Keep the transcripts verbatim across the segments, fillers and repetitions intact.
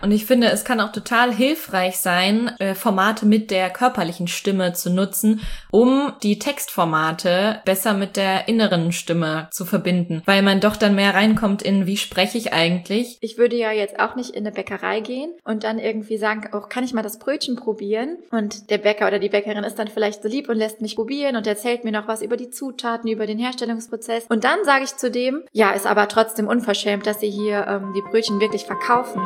Und ich finde, es kann auch total hilfreich sein, Formate mit der körperlichen Stimme zu nutzen, um die Textformate besser mit der inneren Stimme zu verbinden, weil man doch dann mehr reinkommt in, wie spreche ich eigentlich. Ich würde ja jetzt auch nicht in eine Bäckerei gehen und dann irgendwie sagen, oh, kann ich mal das Brötchen probieren? Und der Bäcker oder die Bäckerin ist dann vielleicht so lieb und lässt mich probieren und erzählt mir noch was über die Zutaten, über den Herstellungsprozess. Und dann sage ich zu dem, ja, ist aber trotzdem unverschämt, dass sie hier ähm, die Brötchen wirklich verkaufen.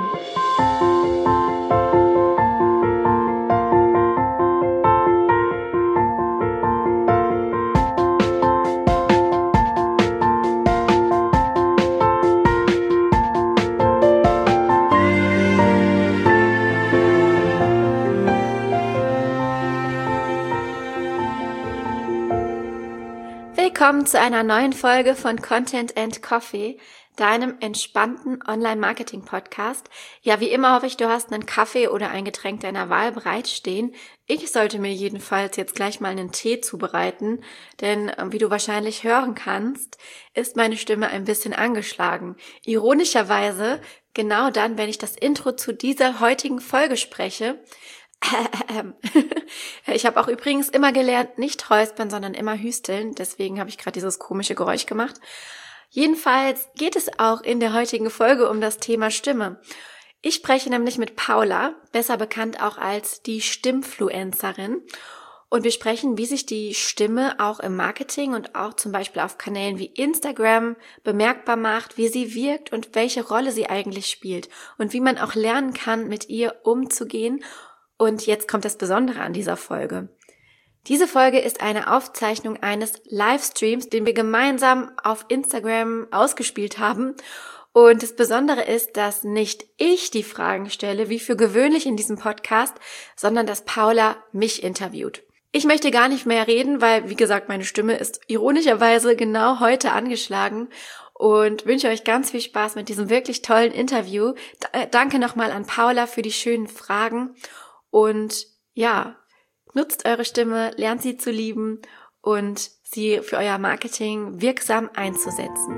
Willkommen zu einer neuen Folge von Content and Coffee, deinem entspannten Online-Marketing-Podcast. Ja, wie immer hoffe ich, du hast einen Kaffee oder ein Getränk deiner Wahl bereitstehen. Ich sollte mir jedenfalls jetzt gleich mal einen Tee zubereiten, denn wie du wahrscheinlich hören kannst, ist meine Stimme ein bisschen angeschlagen. Ironischerweise genau dann, wenn ich das Intro zu dieser heutigen Folge spreche. Ich habe auch übrigens immer gelernt, nicht räuspern, sondern immer hüsteln. Deswegen habe ich gerade dieses komische Geräusch gemacht. Jedenfalls geht es auch in der heutigen Folge um das Thema Stimme. Ich spreche nämlich mit Paula, besser bekannt auch als die Stimmfluencerin. Und wir sprechen, wie sich die Stimme auch im Marketing und auch zum Beispiel auf Kanälen wie Instagram bemerkbar macht, wie sie wirkt und welche Rolle sie eigentlich spielt. Und wie man auch lernen kann, mit ihr umzugehen. Und jetzt kommt das Besondere an dieser Folge. Diese Folge ist eine Aufzeichnung eines Livestreams, den wir gemeinsam auf Instagram ausgespielt haben. Und das Besondere ist, dass nicht ich die Fragen stelle, wie für gewöhnlich in diesem Podcast, sondern dass Paula mich interviewt. Ich möchte gar nicht mehr reden, weil, wie gesagt, meine Stimme ist ironischerweise genau heute angeschlagen. Und wünsche euch ganz viel Spaß mit diesem wirklich tollen Interview. D- danke nochmal an Paula für die schönen Fragen. Und ja, nutzt eure Stimme, lernt sie zu lieben und sie für euer Marketing wirksam einzusetzen.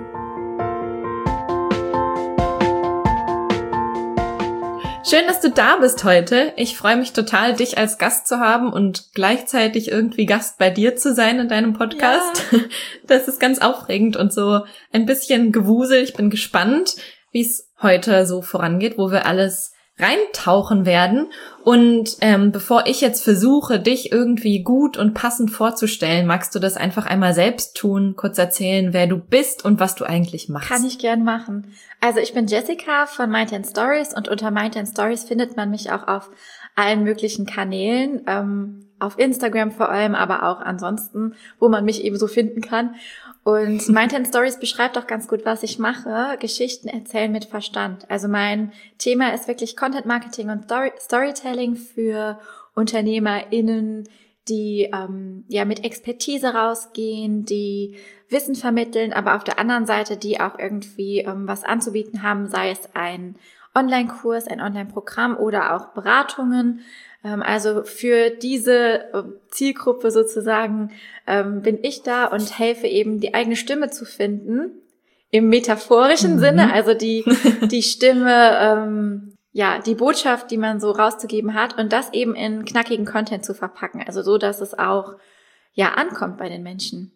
Schön, dass du da bist heute. Ich freue mich total, dich als Gast zu haben und gleichzeitig irgendwie Gast bei dir zu sein in deinem Podcast. Ja. Das ist ganz aufregend und so ein bisschen Gewusel. Ich bin gespannt, wie es heute so vorangeht, wo wir alles reintauchen werden. Und ähm, bevor ich jetzt versuche, dich irgendwie gut und passend vorzustellen, magst du das einfach einmal selbst tun, kurz erzählen, wer du bist und was du eigentlich machst? Kann ich gern machen. Also ich bin Jessica von Mindtent Stories und unter Mindtent Stories findet man mich auch auf allen möglichen Kanälen, ähm, auf Instagram vor allem, aber auch ansonsten, wo man mich eben so finden kann. Und Mindtent Stories beschreibt auch ganz gut, was ich mache. Geschichten erzählen mit Verstand. Also mein Thema ist wirklich Content Marketing und Story- Storytelling für UnternehmerInnen, die ähm, ja mit Expertise rausgehen, die Wissen vermitteln, aber auf der anderen Seite, die auch irgendwie ähm, was anzubieten haben, sei es ein Online-Kurs, ein Online-Programm oder auch Beratungen. Also für diese Zielgruppe sozusagen ähm, bin ich da und helfe eben, die eigene Stimme zu finden, im metaphorischen mhm. Sinne, also die die Stimme, ähm, ja, die Botschaft, die man so rauszugeben hat und das eben in knackigen Content zu verpacken, also so, dass es auch ja ankommt bei den Menschen.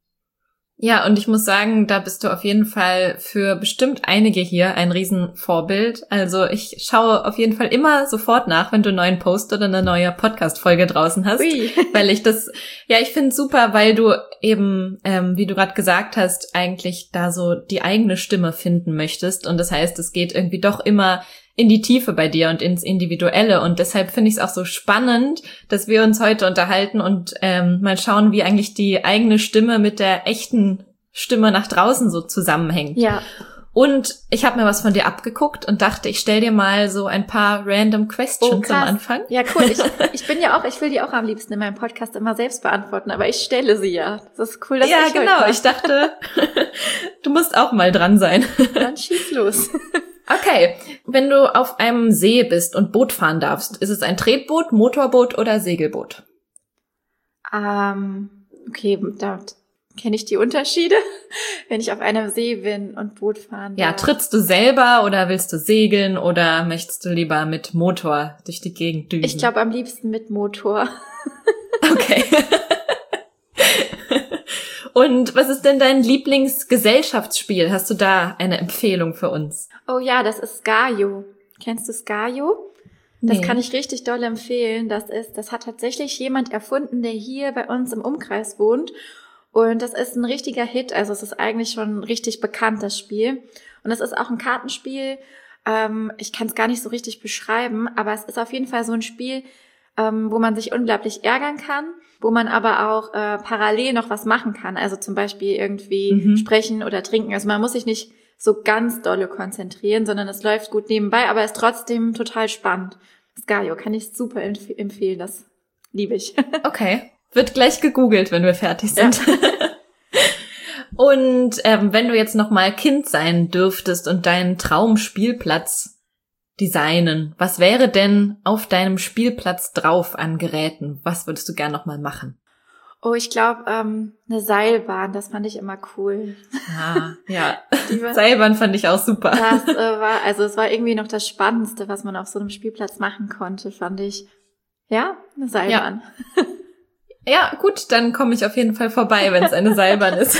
Ja, und ich muss sagen, da bist du auf jeden Fall für bestimmt einige hier ein Riesenvorbild. Also ich schaue auf jeden Fall immer sofort nach, wenn du einen neuen Post oder eine neue Podcast-Folge draußen hast. Ui. Weil ich das, ja, ich finde es super, weil du eben, ähm, wie du gerade gesagt hast, eigentlich da so die eigene Stimme finden möchtest. Und das heißt, es geht irgendwie doch immer in die Tiefe bei dir und ins Individuelle. Und deshalb finde ich es auch so spannend, dass wir uns heute unterhalten und ähm, mal schauen, wie eigentlich die eigene Stimme mit der echten Stimme nach draußen so zusammenhängt. Ja. Und ich habe mir was von dir abgeguckt und dachte, ich stell dir mal so ein paar random Questions oh, am Anfang. Ja, cool. Ich, ich bin ja auch, ich will die auch am liebsten in meinem Podcast immer selbst beantworten, aber ich stelle sie ja. Das ist cool, dass ja, ich genau. Ich dachte, du musst auch mal dran sein. Dann schieß los. Okay, wenn du auf einem See bist und Boot fahren darfst, ist es ein Tretboot, Motorboot oder Segelboot? Ähm, okay, da kenne ich die Unterschiede, wenn ich auf einem See bin und Boot fahren Ja, darf. trittst du selber oder willst du segeln oder möchtest du lieber mit Motor durch die Gegend düsen? Ich glaube am liebsten mit Motor. Okay. Und was ist denn dein Lieblingsgesellschaftsspiel? Hast du da eine Empfehlung für uns? Oh ja, das ist Skajo. Kennst du Skajo? Das Nee. kann ich richtig doll empfehlen. Das ist, das hat tatsächlich jemand erfunden, der hier bei uns im Umkreis wohnt. Und das ist ein richtiger Hit. Also es ist eigentlich schon ein richtig bekannt, das Spiel. Und es ist auch ein Kartenspiel. Ähm, ich kann es gar nicht so richtig beschreiben, aber es ist auf jeden Fall so ein Spiel, ähm, wo man sich unglaublich ärgern kann, wo man aber auch äh, parallel noch was machen kann. Also zum Beispiel irgendwie Mhm. sprechen oder trinken. Also man muss sich nicht so ganz dolle konzentrieren, sondern es läuft gut nebenbei, aber ist trotzdem total spannend. Skajo kann ich super empf- empfehlen, das liebe ich. Okay. Wird gleich gegoogelt, wenn wir fertig sind. Ja. Und ähm, wenn du jetzt noch mal Kind sein dürftest und deinen Traumspielplatz designen, was wäre denn auf deinem Spielplatz drauf an Geräten? Was würdest du gern noch mal machen? Oh, ich glaube, ähm, eine Seilbahn, das fand ich immer cool. Ah, ja. Die war- Seilbahn fand ich auch super. Das äh, war, also es war irgendwie noch das Spannendste, was man auf so einem Spielplatz machen konnte, fand ich. Ja, eine Seilbahn. Ja, gut, dann komme ich auf jeden Fall vorbei, wenn es eine Seilbahn ist.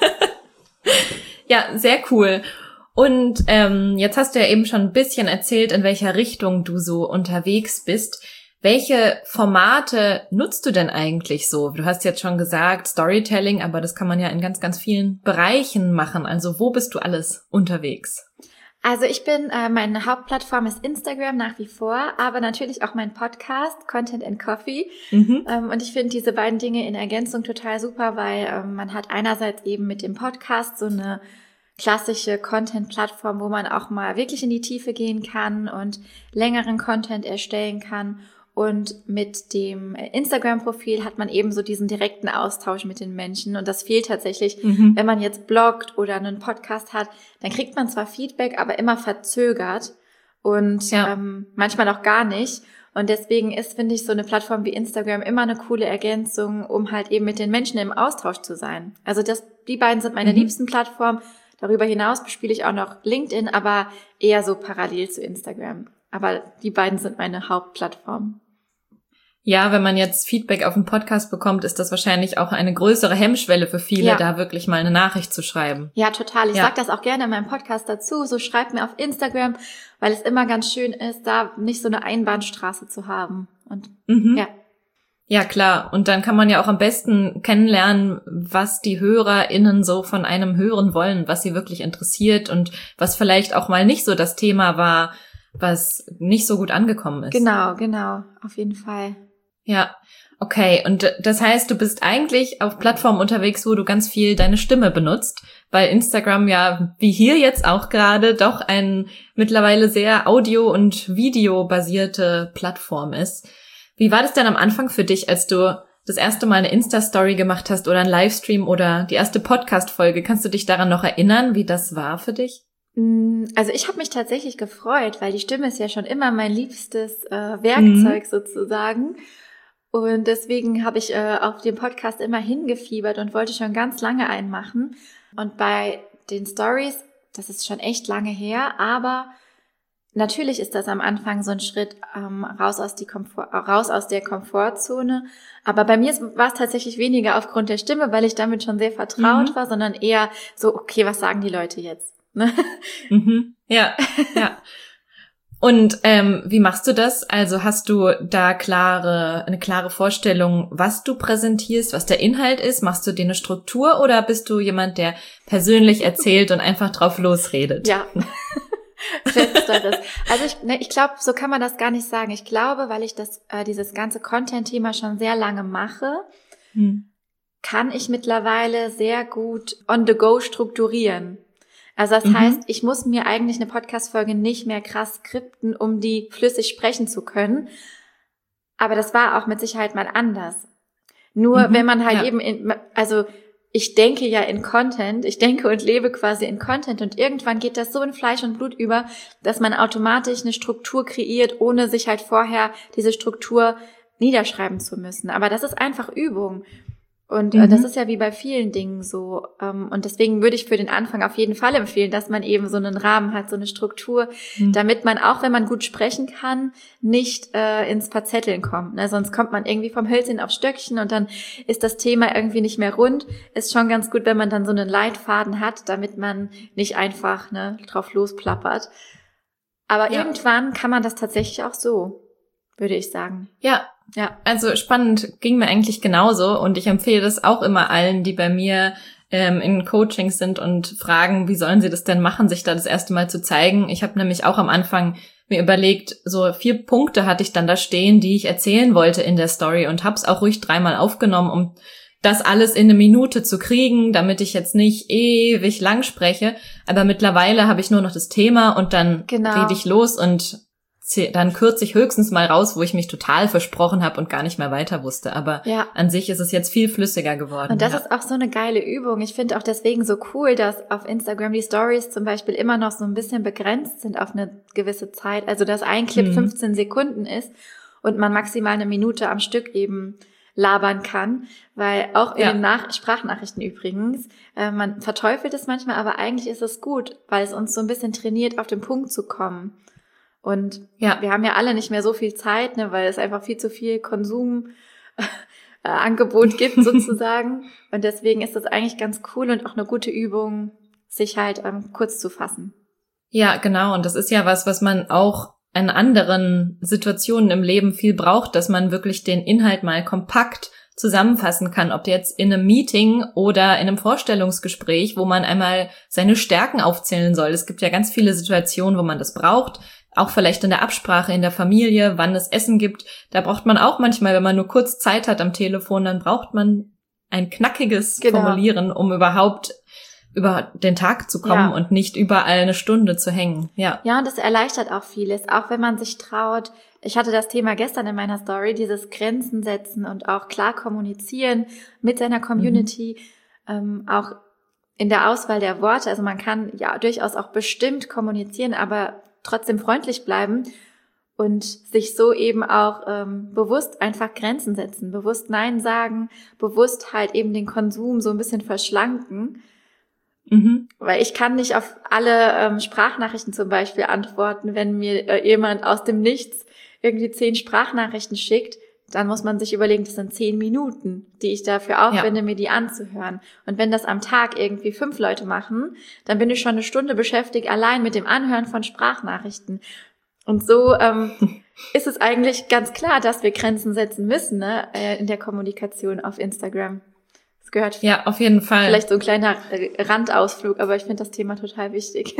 Ja, sehr cool. Und ähm, jetzt hast du ja eben schon ein bisschen erzählt, in welcher Richtung du so unterwegs bist. Welche Formate nutzt du denn eigentlich so? Du hast jetzt schon gesagt Storytelling, aber das kann man ja in ganz, ganz vielen Bereichen machen. Also wo bist du alles unterwegs? Also ich bin, äh, meine Hauptplattform ist Instagram nach wie vor, aber natürlich auch mein Podcast, Content and Coffee. Mhm. Ähm, und ich finde diese beiden Dinge in Ergänzung total super, weil ähm, man hat einerseits eben mit dem Podcast so eine klassische Content-Plattform, wo man auch mal wirklich in die Tiefe gehen kann und längeren Content erstellen kann. Und mit dem Instagram-Profil hat man eben so diesen direkten Austausch mit den Menschen. Und das fehlt tatsächlich, Mhm. wenn man jetzt bloggt oder einen Podcast hat, dann kriegt man zwar Feedback, aber immer verzögert und Ja. ähm, manchmal auch gar nicht. Und deswegen ist, finde ich, so eine Plattform wie Instagram immer eine coole Ergänzung, um halt eben mit den Menschen im Austausch zu sein. Also das, die beiden sind meine Mhm. liebsten Plattformen. Darüber hinaus bespiele ich auch noch LinkedIn, aber eher so parallel zu Instagram. Aber die beiden sind meine Hauptplattformen. Ja, wenn man jetzt Feedback auf den Podcast bekommt, ist das wahrscheinlich auch eine größere Hemmschwelle für viele, Ja. da wirklich mal eine Nachricht zu schreiben. Ja, total. Ich Ja. sag das auch gerne in meinem Podcast dazu. So schreibt mir auf Instagram, weil es immer ganz schön ist, da nicht so eine Einbahnstraße zu haben. Und Mhm. ja. Ja, klar. Und dann kann man ja auch am besten kennenlernen, was die HörerInnen so von einem hören wollen, was sie wirklich interessiert und was vielleicht auch mal nicht so das Thema war, was nicht so gut angekommen ist. Genau, genau. Auf jeden Fall. Ja, okay. Und das heißt, du bist eigentlich auf Plattformen unterwegs, wo du ganz viel deine Stimme benutzt, weil Instagram ja, wie hier jetzt auch gerade, doch ein mittlerweile sehr audio- und videobasierte Plattform ist. Wie war das denn am Anfang für dich, als du das erste Mal eine Insta-Story gemacht hast oder ein Livestream oder die erste Podcast-Folge? Kannst du dich daran noch erinnern, wie das war für dich? Also ich habe mich tatsächlich gefreut, weil die Stimme ist ja schon immer mein liebstes äh, Werkzeug Mhm. sozusagen. Und deswegen habe ich äh, auf den Podcast immer hingefiebert und wollte schon ganz lange einen machen. Und bei den Stories, das ist schon echt lange her, aber natürlich ist das am Anfang so ein Schritt ähm, raus aus die Komfort, raus aus der Komfortzone. Aber bei mir war es tatsächlich weniger aufgrund der Stimme, weil ich damit schon sehr vertraut Mhm. war, sondern eher so, okay, was sagen die Leute jetzt? Ne? Mhm. Ja, ja. Und ähm, wie machst du das? Also hast du da klare eine klare Vorstellung, was du präsentierst, was der Inhalt ist? Machst du dir eine Struktur oder bist du jemand, der persönlich erzählt und einfach drauf losredet? Ja. Letzteres. Also ich, ne, ich glaube, so kann man das gar nicht sagen. Ich glaube, weil ich das äh, dieses ganze Content-Thema schon sehr lange mache, Hm. kann ich mittlerweile sehr gut on the go strukturieren. Also das Mhm. heißt, ich muss mir eigentlich eine Podcast-Folge nicht mehr krass skripten, um die flüssig sprechen zu können. Aber das war auch mit Sicherheit mal anders. Nur Mhm. wenn man halt Ja. eben, in, also ich denke ja in Content, ich denke und lebe quasi in Content und irgendwann geht das so in Fleisch und Blut über, dass man automatisch eine Struktur kreiert, ohne sich halt vorher diese Struktur niederschreiben zu müssen. Aber das ist einfach Übung. Und Mhm. äh, das ist ja wie bei vielen Dingen so. Ähm, und deswegen würde ich für den Anfang auf jeden Fall empfehlen, dass man eben so einen Rahmen hat, so eine Struktur, Mhm. damit man auch, wenn man gut sprechen kann, nicht äh, ins Verzetteln kommt. Ne? Sonst kommt man irgendwie vom Hölzchen auf Stöckchen und dann ist das Thema irgendwie nicht mehr rund. Ist schon ganz gut, wenn man dann so einen Leitfaden hat, damit man nicht einfach ne, drauf losplappert. Aber Ja. irgendwann kann man das tatsächlich auch so, würde ich sagen. Ja, Ja. also spannend, ging mir eigentlich genauso und ich empfehle das auch immer allen, die bei mir ähm, in Coachings sind und fragen, wie sollen sie das denn machen, sich da das erste Mal zu zeigen. Ich habe nämlich auch am Anfang mir überlegt, so vier Punkte hatte ich dann da stehen, die ich erzählen wollte in der Story und habe es auch ruhig dreimal aufgenommen, um das alles in eine Minute zu kriegen, damit ich jetzt nicht ewig lang spreche. Aber mittlerweile habe ich nur noch das Thema und dann Genau. rede ich los und dann kürze ich höchstens mal raus, wo ich mich total versprochen habe und gar nicht mehr weiter wusste. Aber Ja. an sich ist es jetzt viel flüssiger geworden. Und das ja. ist auch so eine geile Übung. Ich finde auch deswegen so cool, dass auf Instagram die Stories zum Beispiel immer noch so ein bisschen begrenzt sind auf eine gewisse Zeit. Also dass ein Clip Mhm. fünfzehn Sekunden ist und man maximal eine Minute am Stück eben labern kann. Weil auch in Ja. den Nach- Sprachnachrichten übrigens, äh, man verteufelt es manchmal, aber eigentlich ist es gut, weil es uns so ein bisschen trainiert, auf den Punkt zu kommen. Und Ja. wir haben ja alle nicht mehr so viel Zeit, ne, weil es einfach viel zu viel Konsum äh, Angebot gibt sozusagen. Und deswegen ist das eigentlich ganz cool und auch eine gute Übung, sich halt ähm, kurz zu fassen. Ja, genau. Und das ist ja was, was man auch in anderen Situationen im Leben viel braucht, dass man wirklich den Inhalt mal kompakt zusammenfassen kann, ob jetzt in einem Meeting oder in einem Vorstellungsgespräch, wo man einmal seine Stärken aufzählen soll. Es gibt ja ganz viele Situationen, wo man das braucht, auch vielleicht in der Absprache in der Familie, wann es Essen gibt. Da braucht man auch manchmal, wenn man nur kurz Zeit hat am Telefon, dann braucht man ein knackiges Genau. Formulieren, um überhaupt über den Tag zu kommen Ja. und nicht überall eine Stunde zu hängen. Ja. Ja, und das erleichtert auch vieles, auch wenn man sich traut. Ich hatte das Thema gestern in meiner Story, dieses Grenzen setzen und auch klar kommunizieren mit seiner Community, mhm. ähm, auch in der Auswahl der Worte. Also man kann ja durchaus auch bestimmt kommunizieren, aber trotzdem freundlich bleiben und sich so eben auch ähm, bewusst einfach Grenzen setzen, bewusst Nein sagen, bewusst halt eben den Konsum so ein bisschen verschlanken. Mhm. Weil ich kann nicht auf alle ähm, Sprachnachrichten zum Beispiel antworten, wenn mir äh, jemand aus dem Nichts irgendwie zehn Sprachnachrichten schickt, dann muss man sich überlegen, das sind zehn Minuten, die ich dafür aufwende, ja. mir die anzuhören. Und wenn das am Tag irgendwie fünf Leute machen, dann bin ich schon eine Stunde beschäftigt allein mit dem Anhören von Sprachnachrichten. Und so ähm, ist es eigentlich ganz klar, dass wir Grenzen setzen müssen, ne, in der Kommunikation auf Instagram. Das gehört ja, auf jeden Fall. Vielleicht so ein kleiner Randausflug, aber ich finde das Thema total wichtig.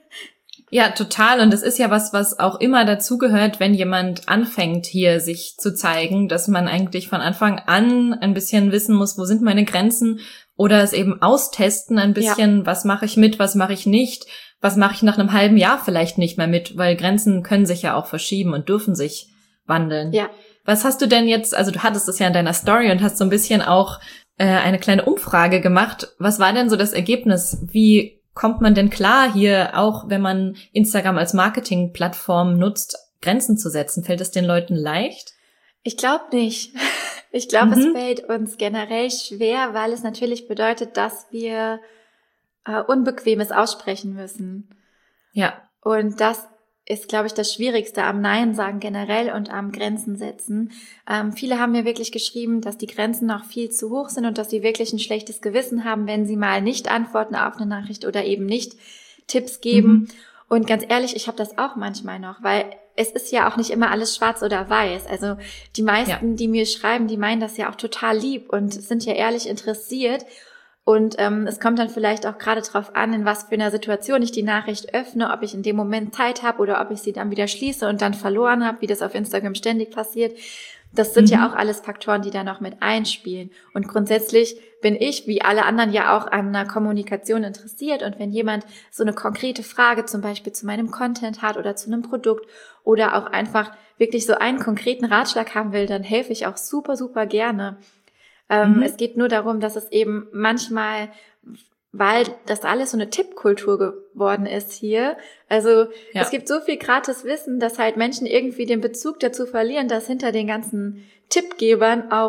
Ja, total. Und es ist ja was, was auch immer dazugehört, wenn jemand anfängt, hier sich zu zeigen, dass man eigentlich von Anfang an ein bisschen wissen muss, wo sind meine Grenzen, oder es eben austesten ein bisschen, ja. was mache ich mit, was mache ich nicht, was mache ich nach einem halben Jahr vielleicht nicht mehr mit, weil Grenzen können sich ja auch verschieben und dürfen sich wandeln. Ja. Was hast du denn jetzt, also du hattest es ja in deiner Story und hast so ein bisschen auch äh, eine kleine Umfrage gemacht. Was war denn so das Ergebnis? Wie kommt man denn klar, hier auch, wenn man Instagram als Marketingplattform nutzt, Grenzen zu setzen? Fällt es den Leuten leicht? Ich glaube nicht. Ich glaube, Mhm. es fällt uns generell schwer, weil es natürlich bedeutet, dass wir äh, Unbequemes aussprechen müssen. Ja. Und das ist, glaube ich, das Schwierigste am Nein sagen generell und am Grenzen setzen. Ähm, viele haben mir wirklich geschrieben, dass die Grenzen noch viel zu hoch sind und dass sie wirklich ein schlechtes Gewissen haben, wenn sie mal nicht antworten auf eine Nachricht oder eben nicht Tipps geben. Mhm. Und ganz ehrlich, ich habe das auch manchmal noch, weil es ist ja auch nicht immer alles schwarz oder weiß. Also die meisten, ja. die mir schreiben, die meinen das ja auch total lieb und sind ja ehrlich interessiert. Und ähm, es kommt dann vielleicht auch gerade drauf an, in was für einer Situation ich die Nachricht öffne, ob ich in dem Moment Zeit habe oder ob ich sie dann wieder schließe und dann verloren habe, wie das auf Instagram ständig passiert. Das sind mhm. ja auch alles Faktoren, die da noch mit einspielen. Und grundsätzlich bin ich, wie alle anderen, ja auch an einer Kommunikation interessiert. Und wenn jemand so eine konkrete Frage zum Beispiel zu meinem Content hat oder zu einem Produkt oder auch einfach wirklich so einen konkreten Ratschlag haben will, dann helfe ich auch super, super gerne. Ähm, mhm. Es geht nur darum, dass es eben manchmal, weil das alles so eine Tippkultur geworden ist hier, also ja. es gibt so viel gratis Wissen, dass halt Menschen irgendwie den Bezug dazu verlieren, dass hinter den ganzen Tippgebern auch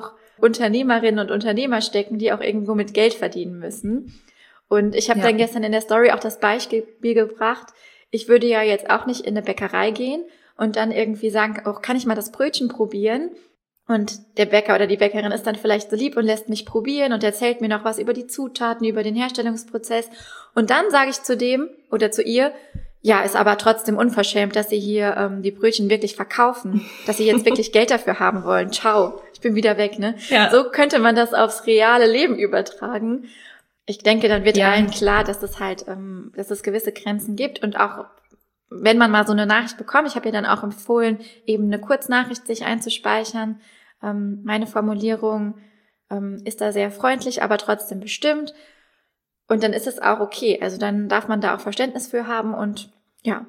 Unternehmerinnen und Unternehmer stecken, die auch irgendwo mit Geld verdienen müssen. Und ich habe ja. dann gestern in der Story auch das Beispiel gebracht, ich würde ja jetzt auch nicht in eine Bäckerei gehen und dann irgendwie sagen, oh, kann ich mal das Brötchen probieren? Und der Bäcker oder die Bäckerin ist dann vielleicht so lieb und lässt mich probieren und erzählt mir noch was über die Zutaten, über den Herstellungsprozess. Und dann sage ich zu dem oder zu ihr, ja, ist aber trotzdem unverschämt, dass sie hier ähm, die Brötchen wirklich verkaufen, dass sie jetzt wirklich Geld dafür haben wollen. Ciao, ich bin wieder weg, ne? Ja. So könnte man das aufs reale Leben übertragen. Ich denke, dann wird ja. allen klar, dass es halt, ähm, dass es gewisse Grenzen gibt und auch wenn man mal so eine Nachricht bekommt, ich habe ja dann auch empfohlen, eben eine Kurznachricht sich einzuspeichern. Ähm, meine Formulierung ähm, ist da sehr freundlich, aber trotzdem bestimmt. Und dann ist es auch okay. Also dann darf man da auch Verständnis für haben und ja,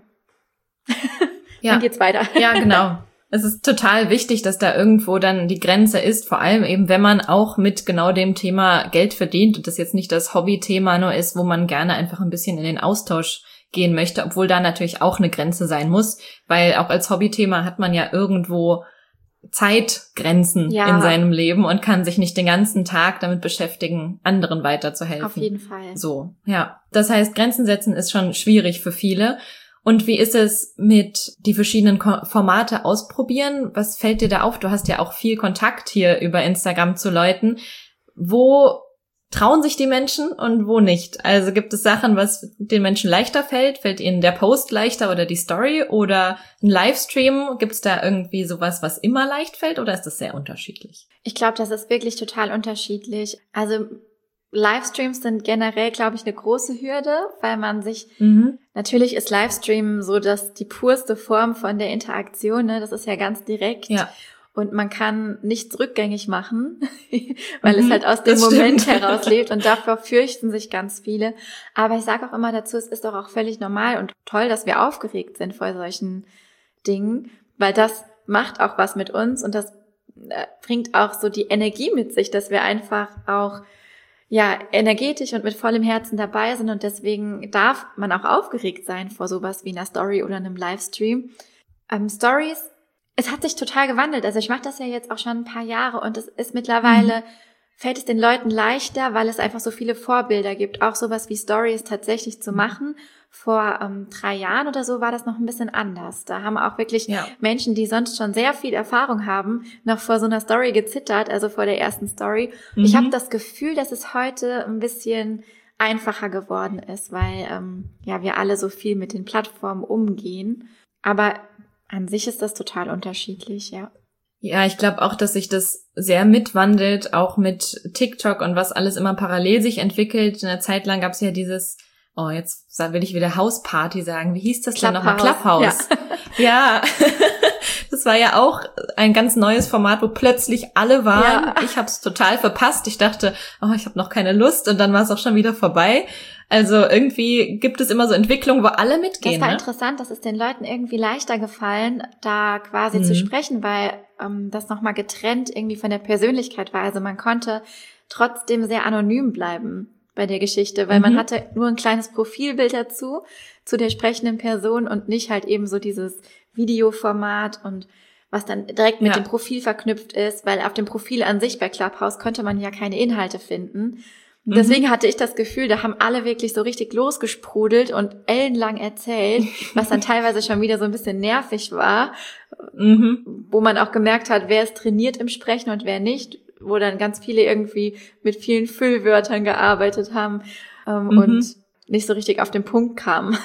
ja. dann geht's weiter. Ja, genau. Es ist total wichtig, dass da irgendwo dann die Grenze ist, vor allem eben, wenn man auch mit genau dem Thema Geld verdient und das jetzt nicht das Hobbythema nur ist, wo man gerne einfach ein bisschen in den Austausch gehen möchte, obwohl da natürlich auch eine Grenze sein muss, weil auch als Hobbythema hat man ja irgendwo Zeitgrenzen ja. in seinem Leben und kann sich nicht den ganzen Tag damit beschäftigen, anderen weiterzuhelfen. Auf jeden Fall. So, ja. Das heißt, Grenzen setzen ist schon schwierig für viele. Und wie ist es mit die verschiedenen Formate ausprobieren? Was fällt dir da auf? Du hast ja auch viel Kontakt hier über Instagram zu Leuten. Wo trauen sich die Menschen und wo nicht? Also gibt es Sachen, was den Menschen leichter fällt? Fällt ihnen der Post leichter oder die Story oder ein Livestream? Gibt es da irgendwie sowas, was immer leicht fällt oder ist das sehr unterschiedlich? Ich glaube, das ist wirklich total unterschiedlich. Also Livestreams sind generell, glaube ich, eine große Hürde, weil man sich, mhm. natürlich ist Livestream so, dass die purste Form von der Interaktion, ne, das ist ja ganz direkt. Ja. Und man kann nichts rückgängig machen, weil mhm, es halt aus dem Moment stimmt. heraus lebt und davor fürchten sich ganz viele. Aber ich sage auch immer dazu, es ist doch auch völlig normal und toll, dass wir aufgeregt sind vor solchen Dingen, weil das macht auch was mit uns und das bringt auch so die Energie mit sich, dass wir einfach auch ja energetisch und mit vollem Herzen dabei sind und deswegen darf man auch aufgeregt sein vor sowas wie einer Story oder einem Livestream. Ähm, Stories Es hat sich total gewandelt. Also ich mache das ja jetzt auch schon ein paar Jahre und es ist mittlerweile, mhm. fällt es den Leuten leichter, weil es einfach so viele Vorbilder gibt. Auch sowas wie Stories tatsächlich zu machen. Vor ähm, drei Jahren oder so war das noch ein bisschen anders. Da haben auch wirklich ja. Menschen, die sonst schon sehr viel Erfahrung haben, noch vor so einer Story gezittert, also vor der ersten Story. Mhm. Ich habe das Gefühl, dass es heute ein bisschen einfacher geworden ist, weil ähm, ja wir alle so viel mit den Plattformen umgehen. Aber an sich ist das total unterschiedlich, ja. Ja, ich glaube auch, dass sich das sehr mitwandelt, auch mit TikTok und was alles immer parallel sich entwickelt. In der Zeit lang gab es ja dieses, oh, jetzt will ich wieder Hausparty sagen. Wie hieß das denn nochmal? Clubhouse. Ja. ja. Das war ja auch ein ganz neues Format, wo plötzlich alle waren. Ja. Ich habe es total verpasst. Ich dachte, oh, ich habe noch keine Lust und dann war es auch schon wieder vorbei. Also irgendwie gibt es immer so Entwicklungen, wo alle mitgehen. Das war ne? interessant, das ist den Leuten irgendwie leichter gefallen, da quasi mhm. zu sprechen, weil ähm, das nochmal getrennt irgendwie von der Persönlichkeit war. Also man konnte trotzdem sehr anonym bleiben bei der Geschichte, weil mhm. man hatte nur ein kleines Profilbild dazu, zu der sprechenden Person und nicht halt eben so dieses Videoformat und was dann direkt mit ja. dem Profil verknüpft ist, weil auf dem Profil an sich bei Clubhouse konnte man ja keine Inhalte finden. Und deswegen mhm. hatte ich das Gefühl, da haben alle wirklich so richtig losgesprudelt und ellenlang erzählt, was dann teilweise schon wieder so ein bisschen nervig war, mhm. wo man auch gemerkt hat, wer ist trainiert im Sprechen und wer nicht, wo dann ganz viele irgendwie mit vielen Füllwörtern gearbeitet haben ähm, mhm. und nicht so richtig auf den Punkt kamen.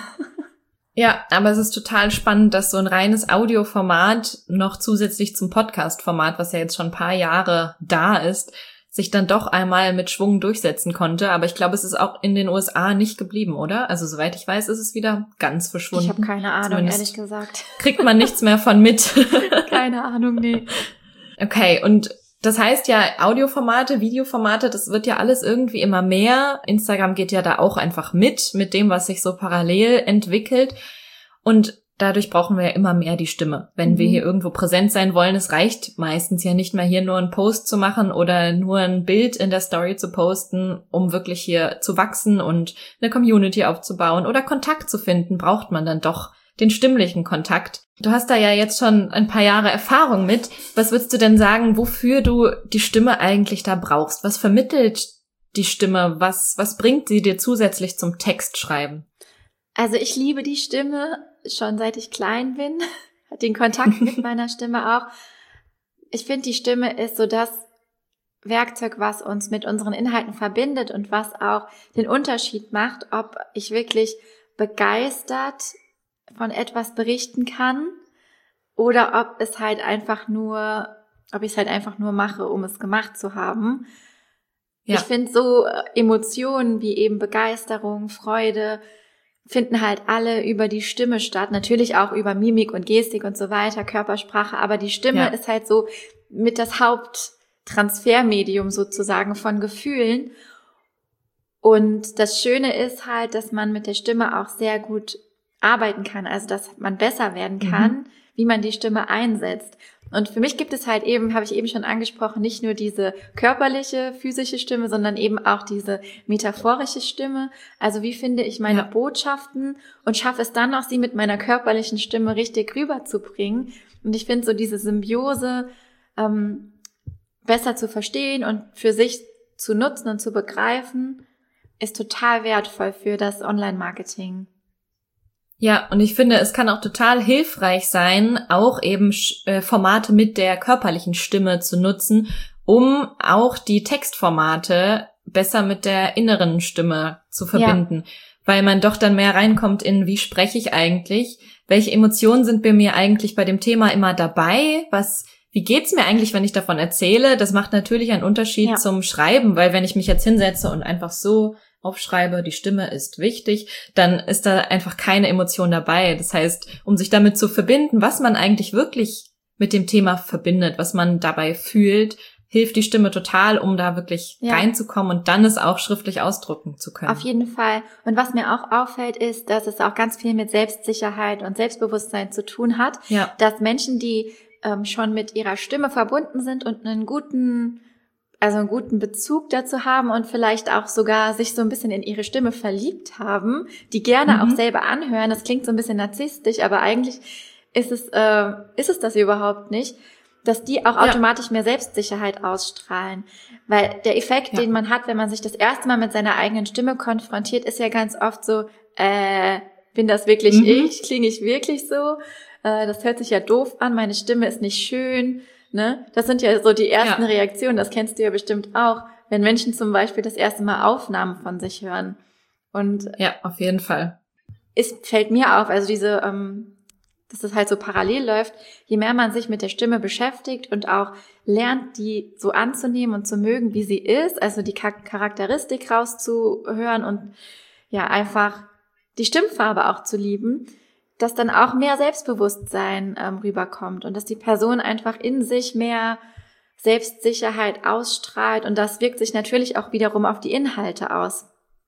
Ja, aber es ist total spannend, dass so ein reines Audioformat noch zusätzlich zum Podcast-Format, was ja jetzt schon ein paar Jahre da ist, sich dann doch einmal mit Schwung durchsetzen konnte. Aber ich glaube, es ist auch in den U S A nicht geblieben, oder? Also soweit ich weiß, ist es wieder ganz verschwunden. Ich habe keine Ahnung, Zumindest ehrlich gesagt. Kriegt man nichts mehr von mit. Keine Ahnung, nee. Okay, und das heißt ja, Audioformate, Videoformate, das wird ja alles irgendwie immer mehr. Instagram geht ja da auch einfach mit, mit dem, was sich so parallel entwickelt. Und dadurch brauchen wir ja immer mehr die Stimme. Wenn mhm. wir hier irgendwo präsent sein wollen, es reicht meistens ja nicht mehr, hier nur einen Post zu machen oder nur ein Bild in der Story zu posten, um wirklich hier zu wachsen und eine Community aufzubauen oder Kontakt zu finden, braucht man dann doch den stimmlichen Kontakt. Du hast da ja jetzt schon ein paar Jahre Erfahrung mit. Was würdest du denn sagen, wofür du die Stimme eigentlich da brauchst? Was vermittelt die Stimme? Was, was bringt sie dir zusätzlich zum Textschreiben? Also ich liebe die Stimme schon seit ich klein bin. Den Kontakt mit meiner Stimme auch. Ich finde, die Stimme ist so das Werkzeug, was uns mit unseren Inhalten verbindet und was auch den Unterschied macht, ob ich wirklich begeistert von etwas berichten kann oder ob es halt einfach nur, ob ich es halt einfach nur mache, um es gemacht zu haben. Ja. Ich finde so Emotionen wie eben Begeisterung, Freude finden halt alle über die Stimme statt. Natürlich auch über Mimik und Gestik und so weiter, Körpersprache, aber die Stimme ja. ist halt so mit das Haupttransfermedium sozusagen von Gefühlen. Und das Schöne ist halt, dass man mit der Stimme auch sehr gut arbeiten kann, also dass man besser werden kann, mhm. wie man die Stimme einsetzt. Und für mich gibt es halt eben, habe ich eben schon angesprochen, nicht nur diese körperliche, physische Stimme, sondern eben auch diese metaphorische Stimme. Also wie finde ich meine ja. Botschaften und schaffe es dann auch, sie mit meiner körperlichen Stimme richtig rüberzubringen. Und ich finde so diese Symbiose ähm, besser zu verstehen und für sich zu nutzen und zu begreifen, ist total wertvoll für das Online-Marketing. Ja, und ich finde, es kann auch total hilfreich sein, auch eben äh, Formate mit der körperlichen Stimme zu nutzen, um auch die Textformate besser mit der inneren Stimme zu verbinden, ja. weil man doch dann mehr reinkommt in, wie spreche ich eigentlich, welche Emotionen sind bei mir eigentlich bei dem Thema immer dabei, was, wie geht's mir eigentlich, wenn ich davon erzähle? Das macht natürlich einen Unterschied ja. zum Schreiben, weil wenn ich mich jetzt hinsetze und einfach so aufschreibe, die Stimme ist wichtig, dann ist da einfach keine Emotion dabei. Das heißt, um sich damit zu verbinden, was man eigentlich wirklich mit dem Thema verbindet, was man dabei fühlt, hilft die Stimme total, um da wirklich ja. reinzukommen und dann es auch schriftlich ausdrücken zu können. Auf jeden Fall. Und was mir auch auffällt, ist, dass es auch ganz viel mit Selbstsicherheit und Selbstbewusstsein zu tun hat, ja. dass Menschen, die ähm, schon mit ihrer Stimme verbunden sind und einen guten also einen guten Bezug dazu haben und vielleicht auch sogar sich so ein bisschen in ihre Stimme verliebt haben, die gerne mhm. auch selber anhören. Das klingt so ein bisschen narzisstisch, aber eigentlich ist es äh, ist es das überhaupt nicht, dass die auch ja. automatisch mehr Selbstsicherheit ausstrahlen. Weil der Effekt, ja. den man hat, wenn man sich das erste Mal mit seiner eigenen Stimme konfrontiert, ist ja ganz oft so, äh, bin das wirklich mhm. ich? Klinge ich wirklich so? Äh, das hört sich ja doof an, meine Stimme ist nicht schön. Ne? Das sind ja so die ersten ja. Reaktionen, das kennst du ja bestimmt auch, wenn Menschen zum Beispiel das erste Mal Aufnahmen von sich hören. Und ja, auf jeden Fall. Es fällt mir auf, also diese, ähm, dass das halt so parallel läuft, je mehr man sich mit der Stimme beschäftigt und auch lernt, die so anzunehmen und zu mögen, wie sie ist, also die Charakteristik rauszuhören und ja einfach die Stimmfarbe auch zu lieben, dass dann auch mehr Selbstbewusstsein ähm, rüberkommt und dass die Person einfach in sich mehr Selbstsicherheit ausstrahlt und das wirkt sich natürlich auch wiederum auf die Inhalte aus.